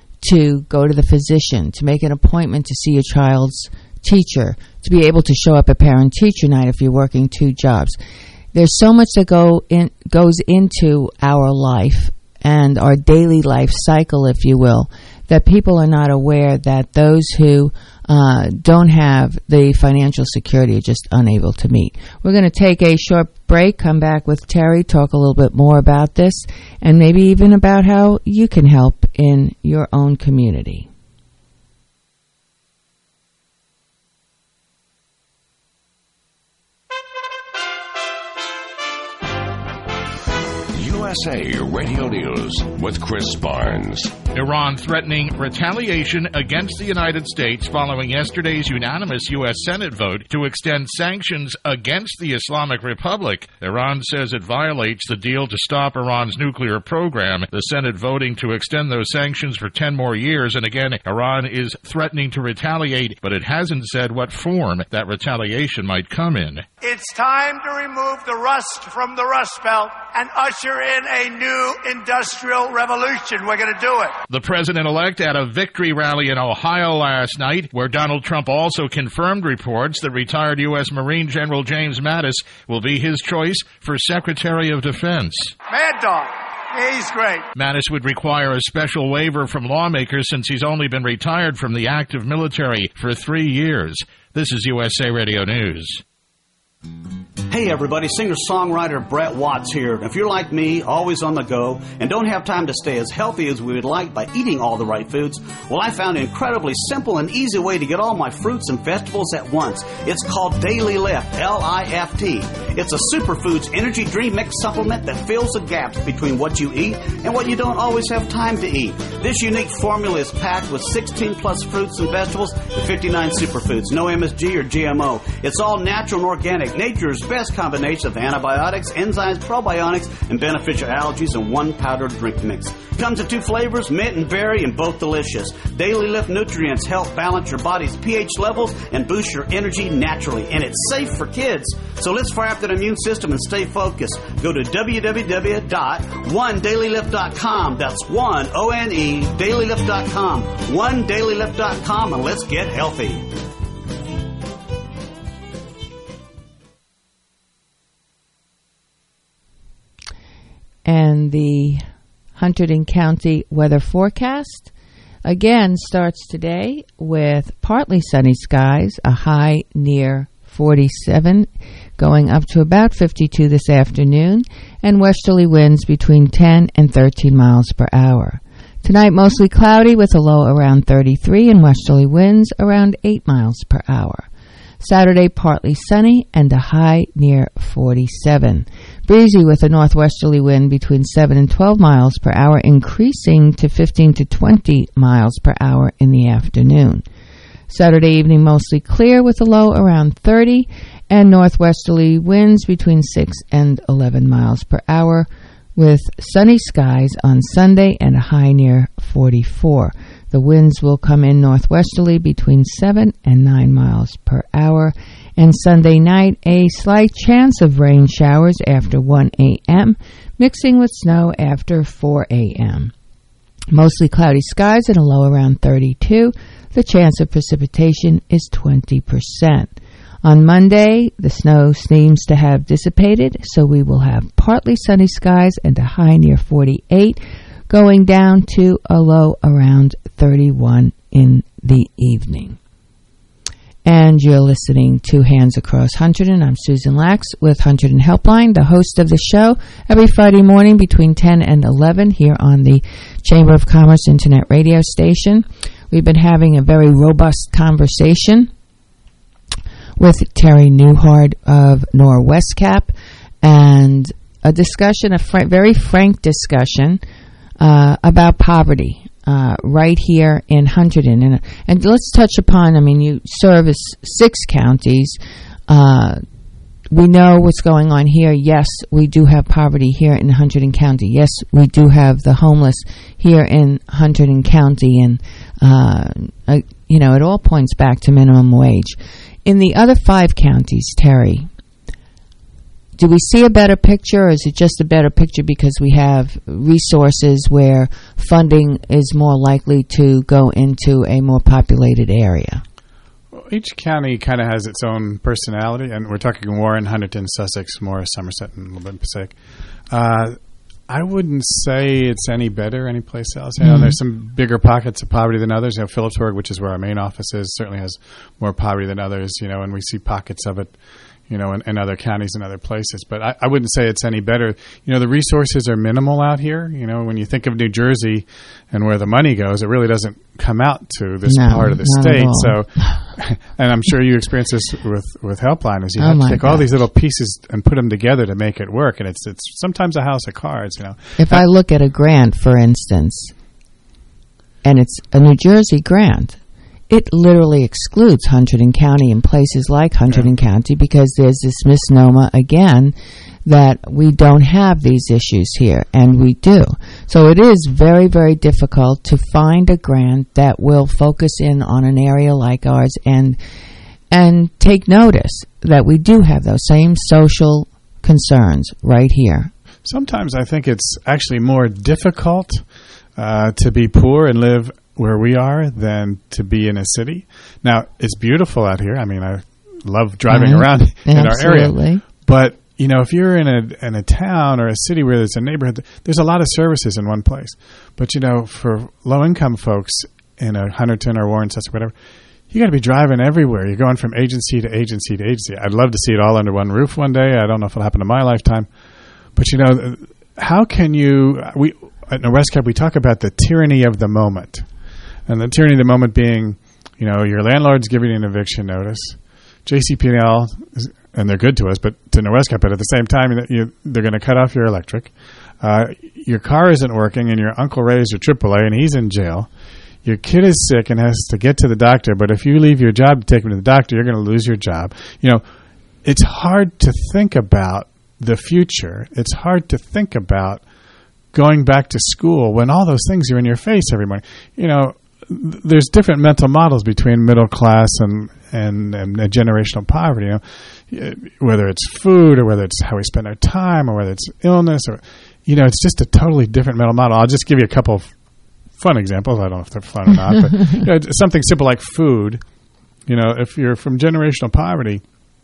to go to the physician, to make an appointment to see your child's teacher, to be able to show up at parent-teacher night if you're working two jobs. There's so much that go in, goes into our life and our daily life cycle, if you will, that people are not aware that those who uh, don't have the financial security are just unable to meet. We're going to take a short break, come back with Terry, talk a little bit more about this, and maybe even about how you can help in your own community. U S A Radio News with Chris Barnes. Iran threatening retaliation against the United States following yesterday's unanimous U S Senate vote to extend sanctions against the Islamic Republic. Iran says it violates the deal to stop Iran's nuclear program. The Senate voting to extend those sanctions for ten more years, and again, Iran is threatening to retaliate, but it hasn't said what form that retaliation might come in. It's time to remove the rust from the Rust Belt and usher in a new industrial revolution. We're going to do it. The president-elect at a victory rally in Ohio last night, where Donald Trump also confirmed reports that retired U S Marine General James Mattis will be his choice for Secretary of Defense. Mad Dog. He's great. Mattis would require a special waiver from lawmakers since he's only been retired from the active military for three years. This is U S A Radio News. Hey everybody, singer-songwriter Brett Watts here. If you're like me, always on the go, and don't have time to stay as healthy as we would like by eating all the right foods, well, I found an incredibly simple and easy way to get all my fruits and vegetables at once. It's called Daily Lift, L I F T. It's a superfoods energy dream mix supplement that fills the gaps between what you eat and what you don't always have time to eat. This unique formula is packed with sixteen plus fruits and vegetables and fifty-nine superfoods. No M S G or G M O. It's all natural and organic, nature's best best combination of antibiotics, enzymes, probiotics, and beneficial allergies in one powdered drink mix. Comes in two flavors, mint and berry, and both delicious. Daily Lift Nutrients help balance your body's pH levels and boost your energy naturally. And it's safe for kids. So let's fire up that immune system and stay focused. Go to w w w dot one daily lift dot com. That's one, O N E, daily lift dot com. one daily lift dot com, and let's get healthy. And the Hunterdon County weather forecast again starts today with partly sunny skies, a high near forty-seven, going up to about fifty-two this afternoon, and westerly winds between ten and thirteen miles per hour. Tonight, mostly cloudy with a low around thirty-three and westerly winds around eight miles per hour. Saturday, partly sunny and a high near forty-seven. Breezy with a northwesterly wind between seven and twelve miles per hour, increasing to fifteen to twenty miles per hour in the afternoon. Saturday evening, mostly clear with a low around thirty and northwesterly winds between six and eleven miles per hour, with sunny skies on Sunday and a high near forty-four. The winds will come in northwesterly between seven and nine miles per hour. And Sunday night, a slight chance of rain showers after one a.m., mixing with snow after four a.m. Mostly cloudy skies and a low around thirty-two. The chance of precipitation is twenty percent. On Monday, the snow seems to have dissipated, so we will have partly sunny skies and a high near forty-eight, going down to a low around thirty-one in the evening. And you're listening to Hands Across Hunterdon. I'm Susan Lax with Hunterdon Helpline, the host of the show, every Friday morning between ten and eleven here on the Chamber of Commerce Internet radio station. We've been having a very robust conversation with Terry Newhart of Norwestcap, and a discussion, a fr- very frank discussion uh, about poverty. Uh, right here in Hunterdon. And, and let's touch upon, I mean, you service six counties. Uh, we know what's going on here. Yes, we do have poverty here in Hunterdon County. Yes, we do have the homeless here in Hunterdon County. And, uh, uh, you know, it all points back to minimum wage. In the other five counties, Terry, do we see a better picture, or is it just a better picture because we have resources where funding is more likely to go into a more populated area? Well, each county kind of has its own personality, and we're talking Warren, Huntington, Sussex, Morris, Somerset, and a little bit Passaic. Uh, I wouldn't say it's any better any place else. You know, mm-hmm. There's some bigger pockets of poverty than others. You know, Phillipsburg, which is where our main office is, certainly has more poverty than others, you know, and we see pockets of it, you know, in, in other counties and other places. But I, I wouldn't say it's any better. You know, the resources are minimal out here. You know, when you think of New Jersey and where the money goes, it really doesn't come out to this no, part of the state. So, and I'm sure you experience this with, with Helpline, is you oh have to take gosh. all these little pieces and put them together to make it work. And it's it's sometimes a house of cards, you know. If I look at a grant, for instance, and it's a New Jersey grant, it literally excludes Hunterdon County and places like Hunterdon yeah. County, because there's this misnomer, again, that we don't have these issues here, and we do. So it is very, very difficult to find a grant that will focus in on an area like ours and and take notice that we do have those same social concerns right here. Sometimes I think it's actually more difficult uh, to be poor and live where we are than to be in a city. Now, it's beautiful out here. I mean, I love driving right. around in Absolutely. our area. But, you know, if you're in a in a town or a city where there's a neighborhood, there's a lot of services in one place. But, you know, for low-income folks in a Hunterdon or Warren, Sussex, whatever, you got to be driving everywhere. You're going from agency to agency to agency. I'd love to see it all under one roof one day. I don't know if it'll happen in my lifetime. But, you know, how can you – we at Norwestcap, we talk about the tyranny of the moment. And the tyranny of the moment being, you know, your landlord's giving you an eviction notice. J C P L, is, and they're good to us, but to Norwestcap, but at the same time, you, they're going to cut off your electric. Uh, your car isn't working, and your Uncle Ray's your triple A, and he's in jail. Your kid is sick and has to get to the doctor, but if you leave your job to take him to the doctor, you're going to lose your job. You know, it's hard to think about the future. It's hard to think about going back to school when all those things are in your face every morning. You know, th- there's different mental models between middle class and, and, and uh, generational poverty, you know, whether it's food or whether it's how we spend our time or whether it's illness or, you know, it's just a totally different mental model. I'll just give you a couple of fun examples. I don't know if they're fun or not, but you know, something simple like food. You know, if you're from generational poverty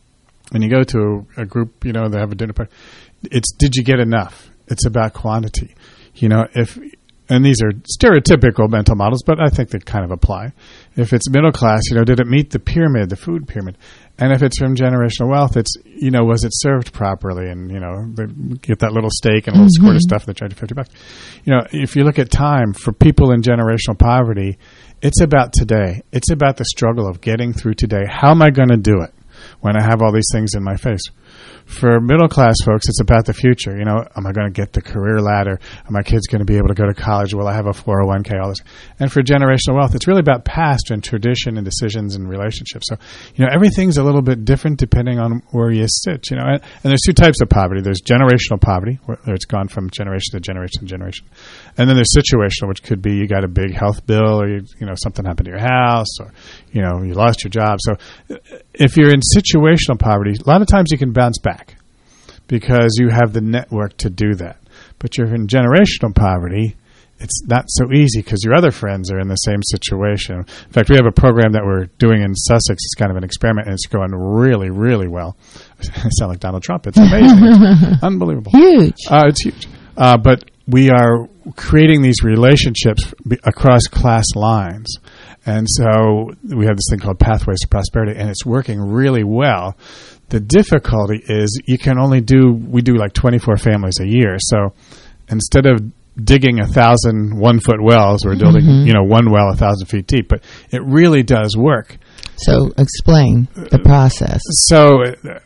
and you go to a, a group, you know, they have a dinner party, it's did you get enough? It's about quantity. You know, if and these are stereotypical mental models, but I think they kind of apply. If it's middle class, you know, did it meet the pyramid, the food pyramid? And if it's from generational wealth, it's, you know, was it served properly? And, you know, they get that little steak and a little mm-hmm. squirt of stuff, they charge you fifty bucks. You know, if you look at time, for people in generational poverty, it's about today. It's about the struggle of getting through today. How am I going to do it when I have all these things in my face? For middle class folks, it's about the future. You know, am I going to get the career ladder? Are my kids going to be able to go to college? Will I have a four oh one k? All this. And for generational wealth, it's really about past and tradition and decisions and relationships. So, you know, everything's a little bit different depending on where you sit. You know, and, and there's two types of poverty. There's generational poverty, where it's gone from generation to generation to generation, and then there's situational, which could be you got a big health bill, or you, you know, something happened to your house, or you know, you lost your job. So, if you're in situational poverty, a lot of times you can bounce back, because you have the network to do that. But you're in generational poverty, it's not so easy because your other friends are in the same situation. In fact, we have a program that we're doing in Sussex. It's kind of an experiment, and it's going really, really well. I sound like Donald Trump. It's amazing. It's unbelievable. Huge. Uh, it's huge. Uh, but we are creating these relationships across class lines. And so we have this thing called Pathways to Prosperity, and it's working really well. The difficulty is you can only do, we do like twenty-four families a year. So instead of digging a thousand one-foot wells, we're building, mm-hmm. you know, one well a thousand feet deep. But it really does work. So explain the process. So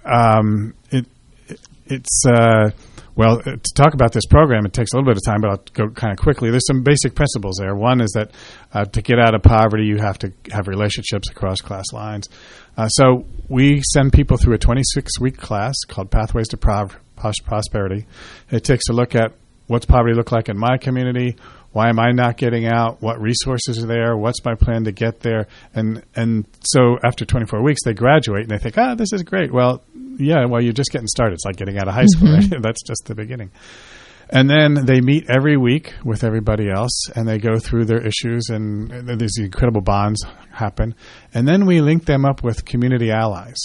um, it, it it's... Uh, Well, to talk about this program, it takes a little bit of time, but I'll go kind of quickly. There's some basic principles there. One is that uh, to get out of poverty, you have to have relationships across class lines. Uh, so we send people through a twenty-six week class called Pathways to Pro- Prosperity. It takes a look at what's poverty look like in my community. Why am I not getting out? What resources are there? What's my plan to get there? And and so after twenty-four weeks, they graduate and they think, ah, this is great. Well, yeah, well, you're just getting started. It's like getting out of high school. Mm-hmm. Right? That's just the beginning. And then they meet every week with everybody else, and they go through their issues, and, and these incredible bonds happen. And then we link them up with community allies,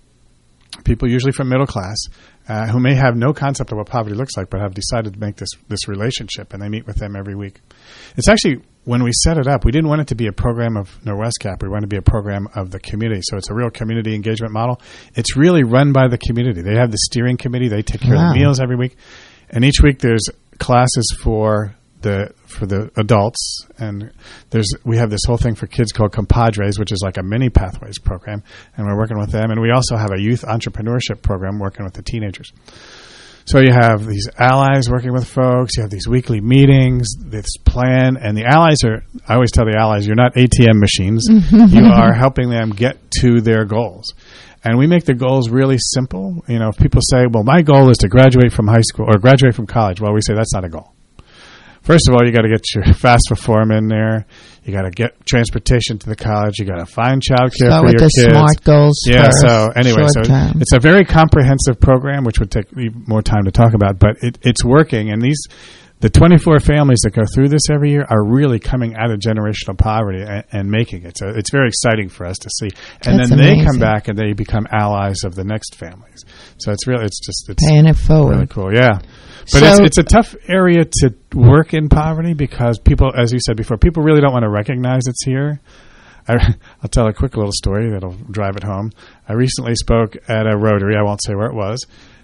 people usually from middle class, Uh, who may have no concept of what poverty looks like, but have decided to make this this relationship, and they meet with them every week. It's actually, when we set it up, we didn't want it to be a program of NorWestCap. We wanted to be a program of the community. So it's a real community engagement model. It's really run by the community. They have the steering committee. They take care wow. of the meals every week. And each week there's classes for the for the adults, and there's we have this whole thing for kids called Compadres, which is like a mini Pathways program, and we're working with them. And we also have a youth entrepreneurship program working with the teenagers. So you have these allies working with folks, you have these weekly meetings, this plan, and the allies are, I always tell the allies, you're not A T M machines, you are helping them get to their goals. And we make the goals really simple. You know, if people say, well, my goal is to graduate from high school or graduate from college, well, we say that's not a goal. First of all, you got to get your FAFSA form in there. You got to get transportation to the college. You got to find childcare Start for with your the kids. SMART goals. Yeah. First, so anyway, so term. It's a very comprehensive program, which would take more time to talk about, but it, it's working. And these, the twenty-four families that go through this every year are really coming out of generational poverty and, and making it. So it's very exciting for us to see. And That's then amazing. they come back and they become allies of the next families. So it's really, it's just, it's paying it forward. Really cool. Yeah. But so, it's, it's a tough area to work in poverty because people, as you said before, people really don't want to recognize it's here. I, I'll tell a quick little story that'll drive it home. I recently spoke at a Rotary. I won't say where it was.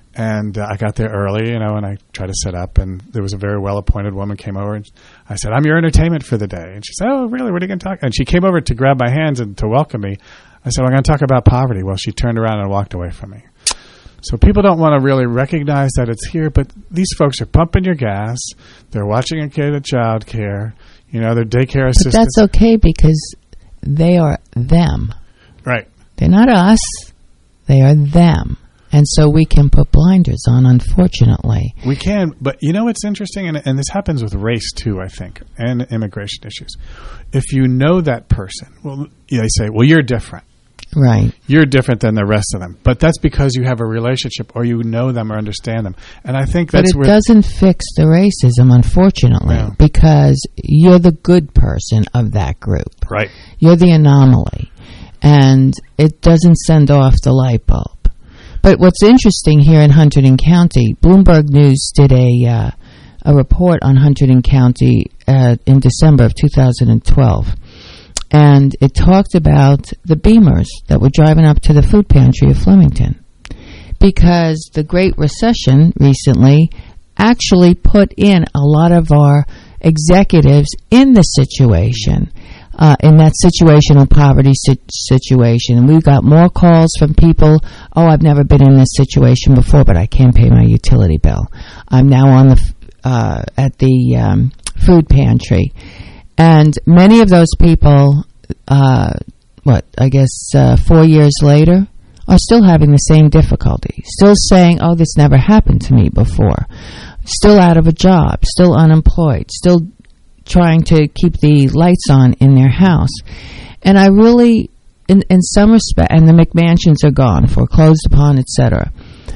And uh, I got there early, you know, and I tried to set up. And there was a very well-appointed woman came over. And I said, I'm your entertainment for the day. And she said, oh, really? What are you going to talk? And she came over to grab my hands and to welcome me. I said, I'm going to talk about poverty. Well, she turned around and walked away from me. So people don't want to really recognize that it's here, but these folks are pumping your gas. They're watching a kid at child care. You know, they're daycare assistants. But that's okay because they are them. Right. They're not us. They are them. And so we can put blinders on, unfortunately. We can, but you know what's interesting, and, and this happens with race too, I think, and immigration issues. If you know that person, well, you know, they say, well, you're different. Right. You're different than the rest of them. But that's because you have a relationship or you know them or understand them. And I think that's But it where doesn't fix the racism, unfortunately, No. because you're the good person of that group. Right. You're the anomaly. And it doesn't send off the light bulb. But what's interesting here in Hunterdon County, Bloomberg News did a uh, a report on Hunterdon County uh, in December of two thousand twelve. And it talked about the Beamers that were driving up to the food pantry of Flemington. Because the Great Recession recently actually put in a lot of our executives in the situation. Uh, in that situational poverty si- situation. And we got more calls from people, oh, I've never been in this situation before, but I can't pay my utility bill. I'm now on the f- uh, at the um, food pantry. And many of those people, uh, what, I guess uh, four years later, are still having the same difficulty. Still saying, oh, this never happened to me before. Still out of a job, still unemployed, still trying to keep the lights on in their house. And I really, in, in some respect, and the McMansions are gone, foreclosed upon, et cetera.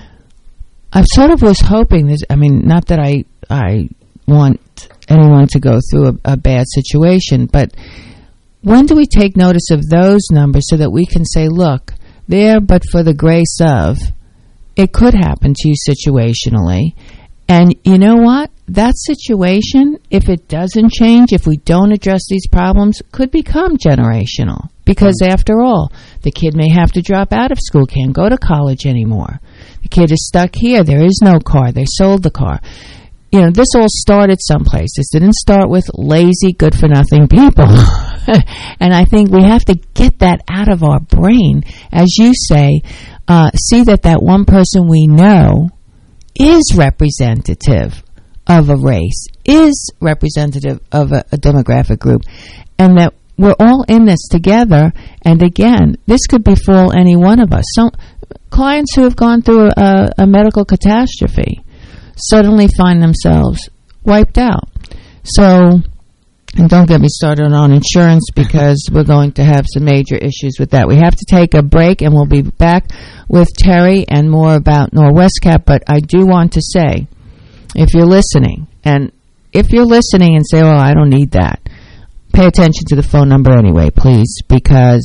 I sort of was hoping this, I mean, not that I I want anyone to go through a, a bad situation, but when do we take notice of those numbers so that we can say, look, there, but for the grace of, it could happen to you situationally. And you know what? That situation, if it doesn't change, if we don't address these problems, could become generational. Because after all, the kid may have to drop out of school, can't go to college anymore. The kid is stuck here. There is no car. They sold the car. You know, this all started someplace. This didn't start with lazy, good-for-nothing people. And I think we have to get that out of our brain. As you say, uh, see that that one person we know is representative of a race, is representative of a, a demographic group, and that we're all in this together. And again, this could befall any one of us. Some clients who have gone through a, a medical catastrophe suddenly find themselves wiped out. So, and don't get me started on insurance because we're going to have some major issues with that. We have to take a break, and we'll be back with Terry and more about NorWestCap. But I do want to say, if you're listening, and if you're listening and say, oh, I don't need that, pay attention to the phone number anyway, please, because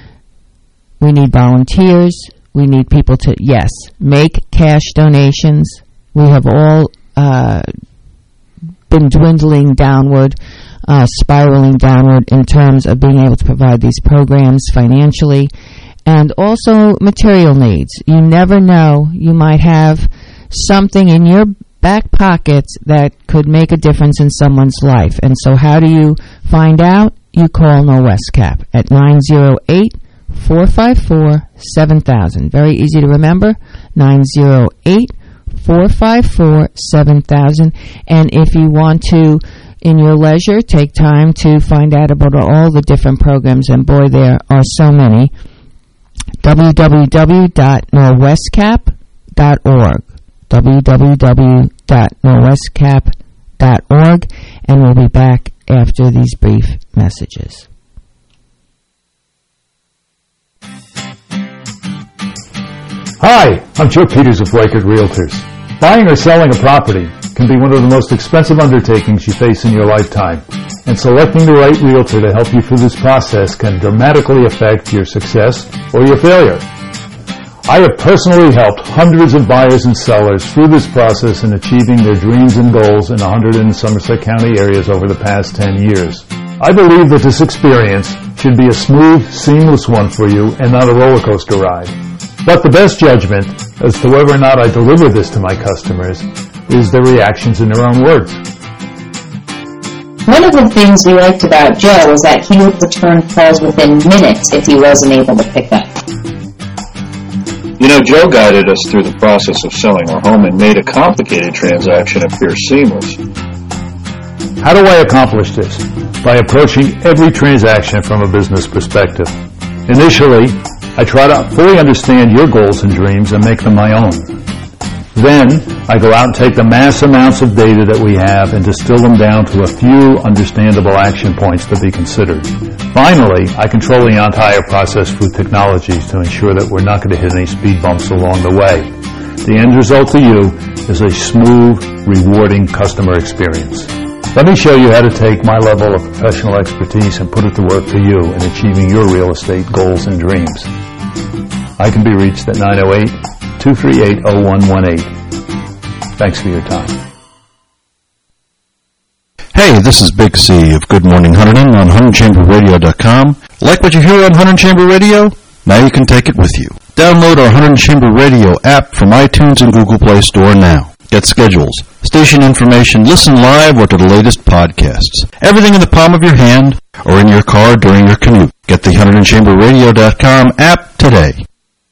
we need volunteers. We need people to, yes, make cash donations. We have all uh, been dwindling downward, uh, spiraling downward in terms of being able to provide these programs financially, and also material needs. You never know. You might have something in your back pocket that could make a difference in someone's life. And so how do you find out? You call NorWestCap at nine oh eight, four five four, seven thousand. Very easy to remember, nine oh eight, four five four, seven thousand. And if you want to, in your leisure, take time to find out about all the different programs, and boy, there are so many, w w w dot norwestcap dot org. w w w dot norwestcap dot org, and we'll be back after these brief messages. Hi, I'm Joe Peters of Reichert Realtors. Buying or selling a property can be one of the most expensive undertakings you face in your lifetime, and selecting the right realtor to help you through this process can dramatically affect your success or your failure. I have personally helped hundreds of buyers and sellers through this process in achieving their dreams and goals in one hundred and Somerset County areas over the past ten years. I believe that this experience should be a smooth, seamless one for you and not a roller coaster ride. But the best judgment as to whether or not I deliver this to my customers is their reactions in their own words. One of the things we liked about Joe was that he would return calls within minutes if he wasn't able to pick up. You know, Joe guided us through the process of selling our home and made a complicated transaction appear seamless. How do I accomplish this? By approaching every transaction from a business perspective. Initially, I try to fully understand your goals and dreams and make them my own. Then, I go out and take the mass amounts of data that we have and distill them down to a few understandable action points to be considered. Finally, I control the entire process through technologies to ensure that we're not going to hit any speed bumps along the way. The end result to you is a smooth, rewarding customer experience. Let me show you how to take my level of professional expertise and put it to work for you in achieving your real estate goals and dreams. I can be reached at nine oh eight, two three eight, oh one one eight. Thanks for your time. Hey, this is Big C of Good Morning Hunterdon on Hunter Chamber Radio dot com. Like what you hear on Hunter Chamber Radio? Now you can take it with you. Download our Hunter Chamber Radio app from iTunes and Google Play Store now. Get schedules, station information, listen live, or to the latest podcasts. Everything in the palm of your hand or in your car during your commute. Get the Hunter Chamber Radio dot com app today.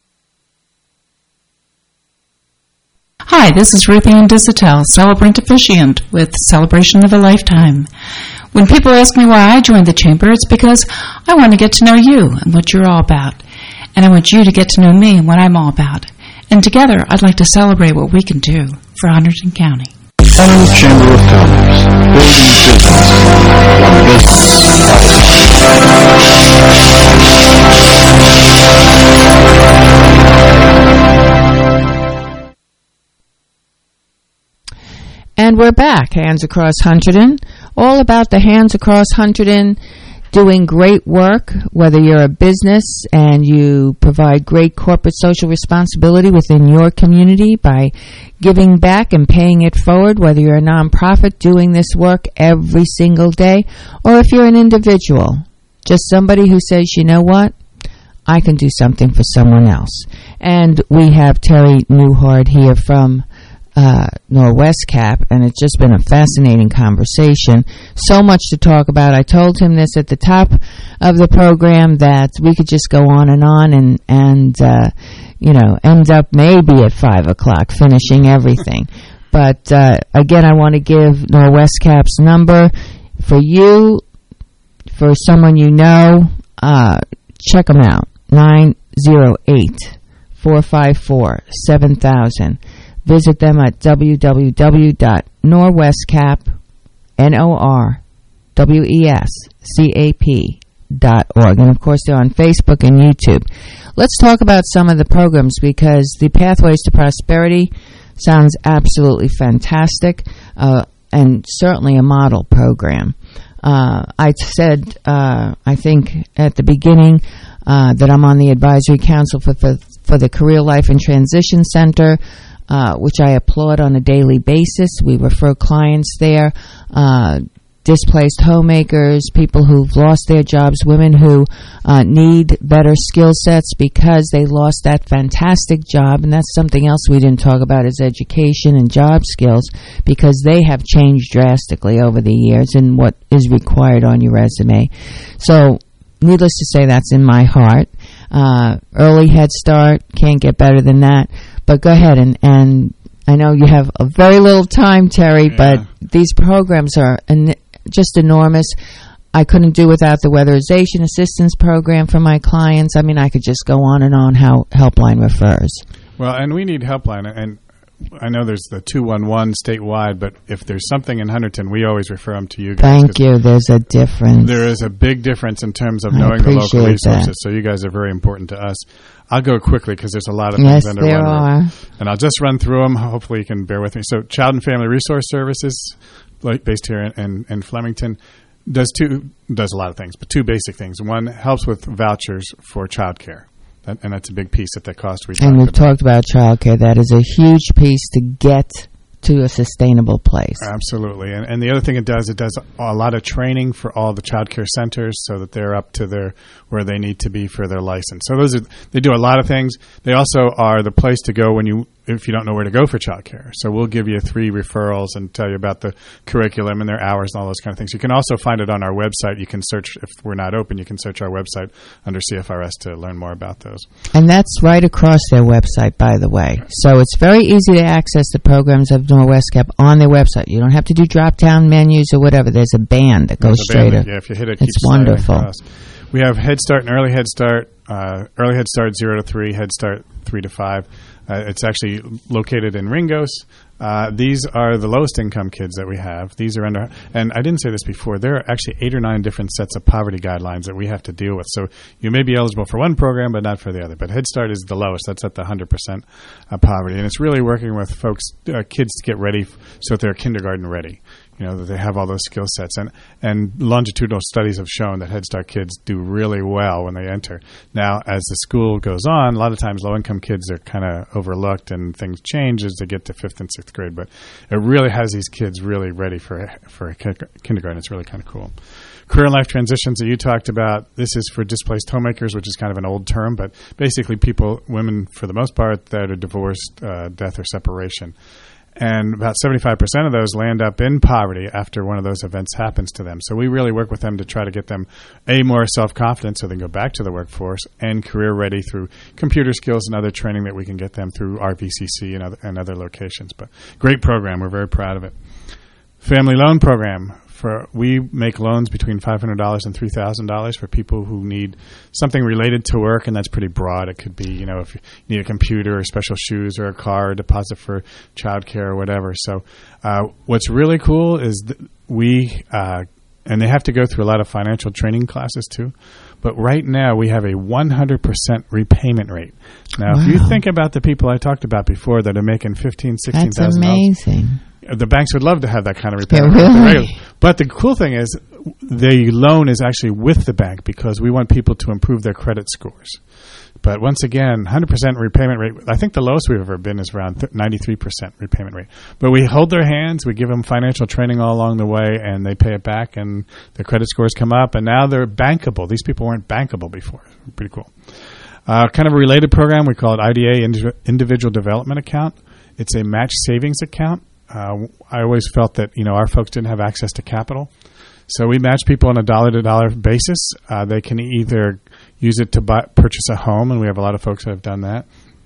Hi, this is Ruth Ann Disatel, celebrant officiant with Celebration of a Lifetime. When people ask me why I joined the Chamber, it's because I want to get to know you and what you're all about. And I want you to get to know me and what I'm all about. And together, I'd like to celebrate what we can do for Hunterdon County. Hunter Chamber of Commerce. Building business. And we're back, Hands Across Hunterdon, all about the Hands Across Hunterdon doing great work, whether you're a business and you provide great corporate social responsibility within your community by giving back and paying it forward, whether you're a nonprofit doing this work every single day, or if you're an individual, just somebody who says, you know what, I can do something for someone else. And we have Terry Newhart here from Uh, Norwest Cap, and it's just been a fascinating conversation. So much to talk about. I told him this at the top of the program that we could just go on and on and, and uh, you know, end up maybe at five o'clock finishing everything. But uh, again, I want to give Norwest Cap's number for you, for someone you know. Uh, check them out, nine oh eight, four five four, seven thousand. Visit them at w w w dot norwestcap, N O R W E S C A P dot org. And, of course, they're on Facebook and YouTube. Let's talk about some of the programs, because the Pathways to Prosperity sounds absolutely fantastic uh, and certainly a model program. Uh, I said, uh, I think, at the beginning uh, that I'm on the Advisory Council for, for, for the Career Life and Transition Center, Uh, which I applaud on a daily basis. We refer clients there, uh, displaced homemakers, people who've lost their jobs, women who uh, need better skill sets because they lost that fantastic job. And that's something else we didn't talk about, is education and job skills, because they have changed drastically over the years in what is required on your resume. So needless to say, that's in my heart. Uh, early Head Start, can't get better than that. But go ahead, and, and I know you have a very little time, Terry, yeah. but these programs are en- just enormous. I couldn't do without the weatherization assistance program for my clients. I mean, I could just go on and on how Helpline refers. Well, and we need Helpline, and I know there's the two one one statewide, but if there's something in Hunterdon, we always refer them to you guys. Thank you. There's a difference. There is a big difference in terms of I knowing the local resources, that. so you guys are very important to us. I'll go quickly because there's a lot of things yes, under there one are. roof. And I'll just run through them. Hopefully you can bear with me. So Child and Family Resource Services, like based here in, in, in Flemington, does two does a lot of things, but two basic things. One, helps with vouchers for child care. That, and that's a big piece at the cost we And we've about. talked about child care. That is a huge piece to get to a sustainable place. Absolutely. And, and the other thing it does, it does a lot of training for all the child care centers so that they're up to their where they need to be for their license. So those are, they do a lot of things. They also are the place to go when you if you don't know where to go for child care. So we'll give you three referrals and tell you about the curriculum and their hours and all those kind of things. You can also find it on our website. You can search, if we're not open, you can search our website under C F R S to learn more about those. And that's right across their website, by the way. So it's very easy to access the programs of Norwest Cap on their website. You don't have to do drop-down menus or whatever. There's a band that goes There's a straight band up. Yeah, if you hit it, it's keeps sliding wonderful. across. We have Head Start and Early Head Start. Uh, early Head Start zero to three, Head Start three to five. Uh, it's actually located in Ringos. Uh, these are the lowest income kids that we have. These are under, and I didn't say this before, there are actually eight or nine different sets of poverty guidelines that we have to deal with. So you may be eligible for one program, but not for the other. But Head Start is the lowest. That's at the one hundred percent of poverty. And it's really working with folks, uh, kids to get ready f- so that they're kindergarten ready. You know, that they have all those skill sets. And, and longitudinal studies have shown that Head Start kids do really well when they enter. Now, as the school goes on, a lot of times low-income kids are kind of overlooked and things change as they get to fifth and sixth grade. But it really has these kids really ready for, for a kindergarten. It's really kind of cool. Career and life transitions that you talked about, this is for displaced homemakers, which is kind of an old term, but basically people, women for the most part, that are divorced, uh, death, or separation. And about seventy-five percent of those land up in poverty after one of those events happens to them. So we really work with them to try to get them, A, more self-confident so they can go back to the workforce, and career-ready through computer skills and other training that we can get them through R V C C and other, and other locations. But great program. We're very proud of it. Family loan program. For, we make loans between five hundred dollars and three thousand dollars for people who need something related to work, and that's pretty broad. It could be, you know, if you need a computer or special shoes or a car, or deposit for childcare or whatever. So uh, what's really cool is that we, uh, and they have to go through a lot of financial training classes too, but right now we have a one hundred percent repayment rate. Now, wow. If you think about the people I talked about before that are making fifteen thousand dollars, sixteen thousand dollars. That's amazing. The banks would love to have that kind of repayment. Yeah, really? But the cool thing is the loan is actually with the bank because we want people to improve their credit scores. But once again, one hundred percent repayment rate, I think the lowest we've ever been is around ninety-three percent repayment rate. But we hold their hands, we give them financial training all along the way, and they pay it back, and their credit scores come up, and now they're bankable. These people weren't bankable before. Pretty cool. Uh, kind of a related program, we call it I D A, Individual Development Account. It's a match savings account. Uh, I always felt that, you know, our folks didn't have access to capital. So we match people on a dollar-to-dollar basis. Uh, they can either use it to buy, purchase a home, and we have a lot of folks that have done that.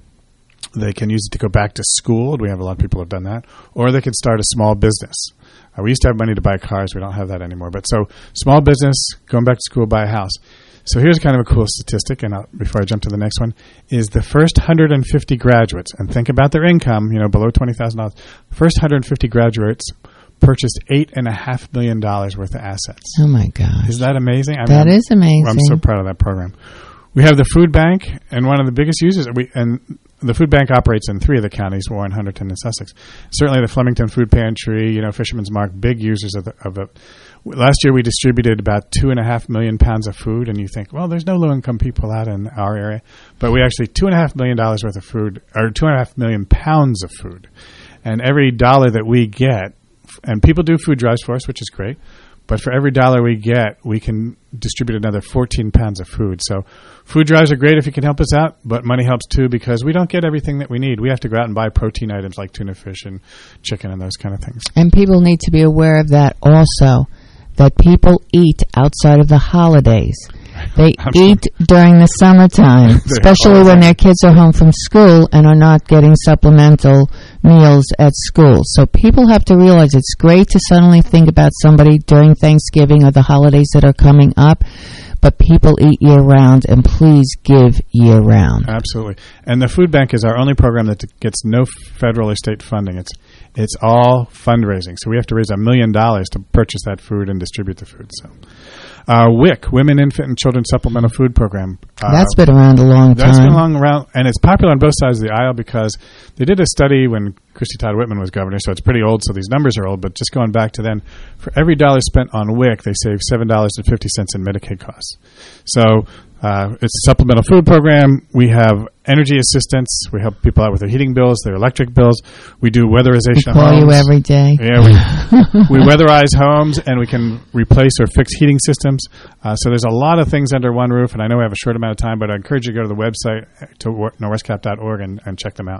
They can use it to go back to school, and we have a lot of people who have done that. Or they can start a small business. Uh, we used to have money to buy cars. We don't have that anymore. But so small business, going back to school, buy a house. So here's kind of a cool statistic, and I'll, before I jump to the next one, is the first one hundred fifty graduates, and think about their income, you know, below twenty thousand dollars, first one hundred fifty graduates purchased eight point five million dollars worth of assets. Oh, my gosh. Is that amazing? I that mean, is amazing. I'm so proud of that program. We have the food bank, and one of the biggest users, we, and the food bank operates in three of the counties, Warren, Hunterdon, and Sussex. Certainly the Flemington Food Pantry, you know, Fisherman's Mark, big users of, the, of it. Last year we distributed about two and a half million pounds of food, and you think, well, there's no low-income people out in our area. But we actually, two and a half million dollars worth of food, or two and a half million pounds of food. And every dollar that we get, and people do food drives for us, which is great, but for every dollar we get, we can distribute another fourteen pounds of food. So food drives are great if you can help us out, but money helps too because we don't get everything that we need. We have to go out and buy protein items like tuna fish and chicken and those kind of things. And people need to be aware of that also, that people eat outside of the holidays. They eat during the summertime, especially when their kids are home from school and are not getting supplemental meals at school. So people have to realize it's great to suddenly think about somebody during Thanksgiving or the holidays that are coming up, but people eat year-round, and please give year-round. Absolutely. And the food bank is our only program that gets no federal or state funding. It's it's all fundraising. So we have to raise a million dollars to purchase that food and distribute the food. So, uh, W I C, Women, Infant, and Children Supplemental Food Program. Uh, that's been around a long time. That's been long around, and it's popular on both sides of the aisle because they did a study when Christy Todd Whitman was governor, so it's pretty old, so these numbers are old, but just going back to then, for every dollar spent on W I C, they save seven dollars and fifty cents in Medicaid costs. So uh, it's a supplemental food program. We have energy assistance. We help people out with their heating bills, their electric bills. We do weatherization we call of homes. you every day. Yeah, we, we weatherize homes, and we can replace or fix heating systems. Uh, so there's a lot of things under one roof, and I know we have a short amount of time, but I encourage you to go to the website, to norwestcap dot org, and, and check them out.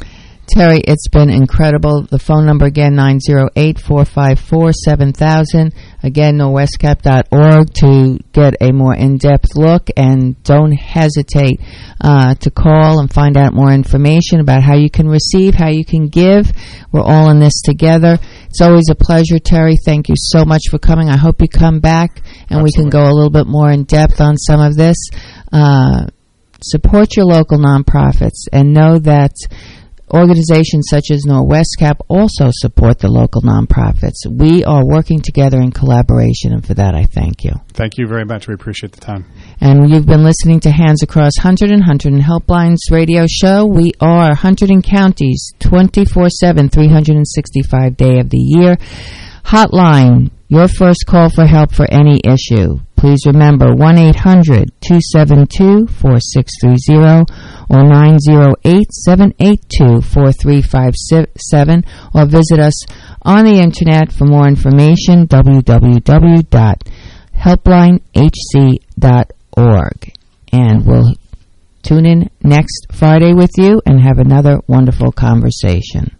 Terry, it's been incredible. The phone number again, nine zero eight, four five four, seven thousand. Again, norwestcap dot org to get a more in-depth look. And don't hesitate uh, to call and find out more information about how you can receive, how you can give. We're all in this together. It's always a pleasure, Terry. Thank you so much for coming. I hope you come back and we can go a little bit more in depth on some of this. Uh, support your local nonprofits and know that organizations such as NorWestCap also support the local nonprofits. We are working together in collaboration, and for that I thank you. Thank you very much. We appreciate the time. And you've been listening to Hands Across Hunterdon, Hunterdon Helplines radio show. We are Hunterdon County's twenty-four seven, three hundred sixty-five day of the year hotline. Your first call for help for any issue. Please remember one eight hundred, two seven two, four six three zero or nine zero eight, seven eight two, four three five seven, or visit us on the internet for more information, w w w dot helpline h c dot org. And we'll tune in next Friday with you and have another wonderful conversation.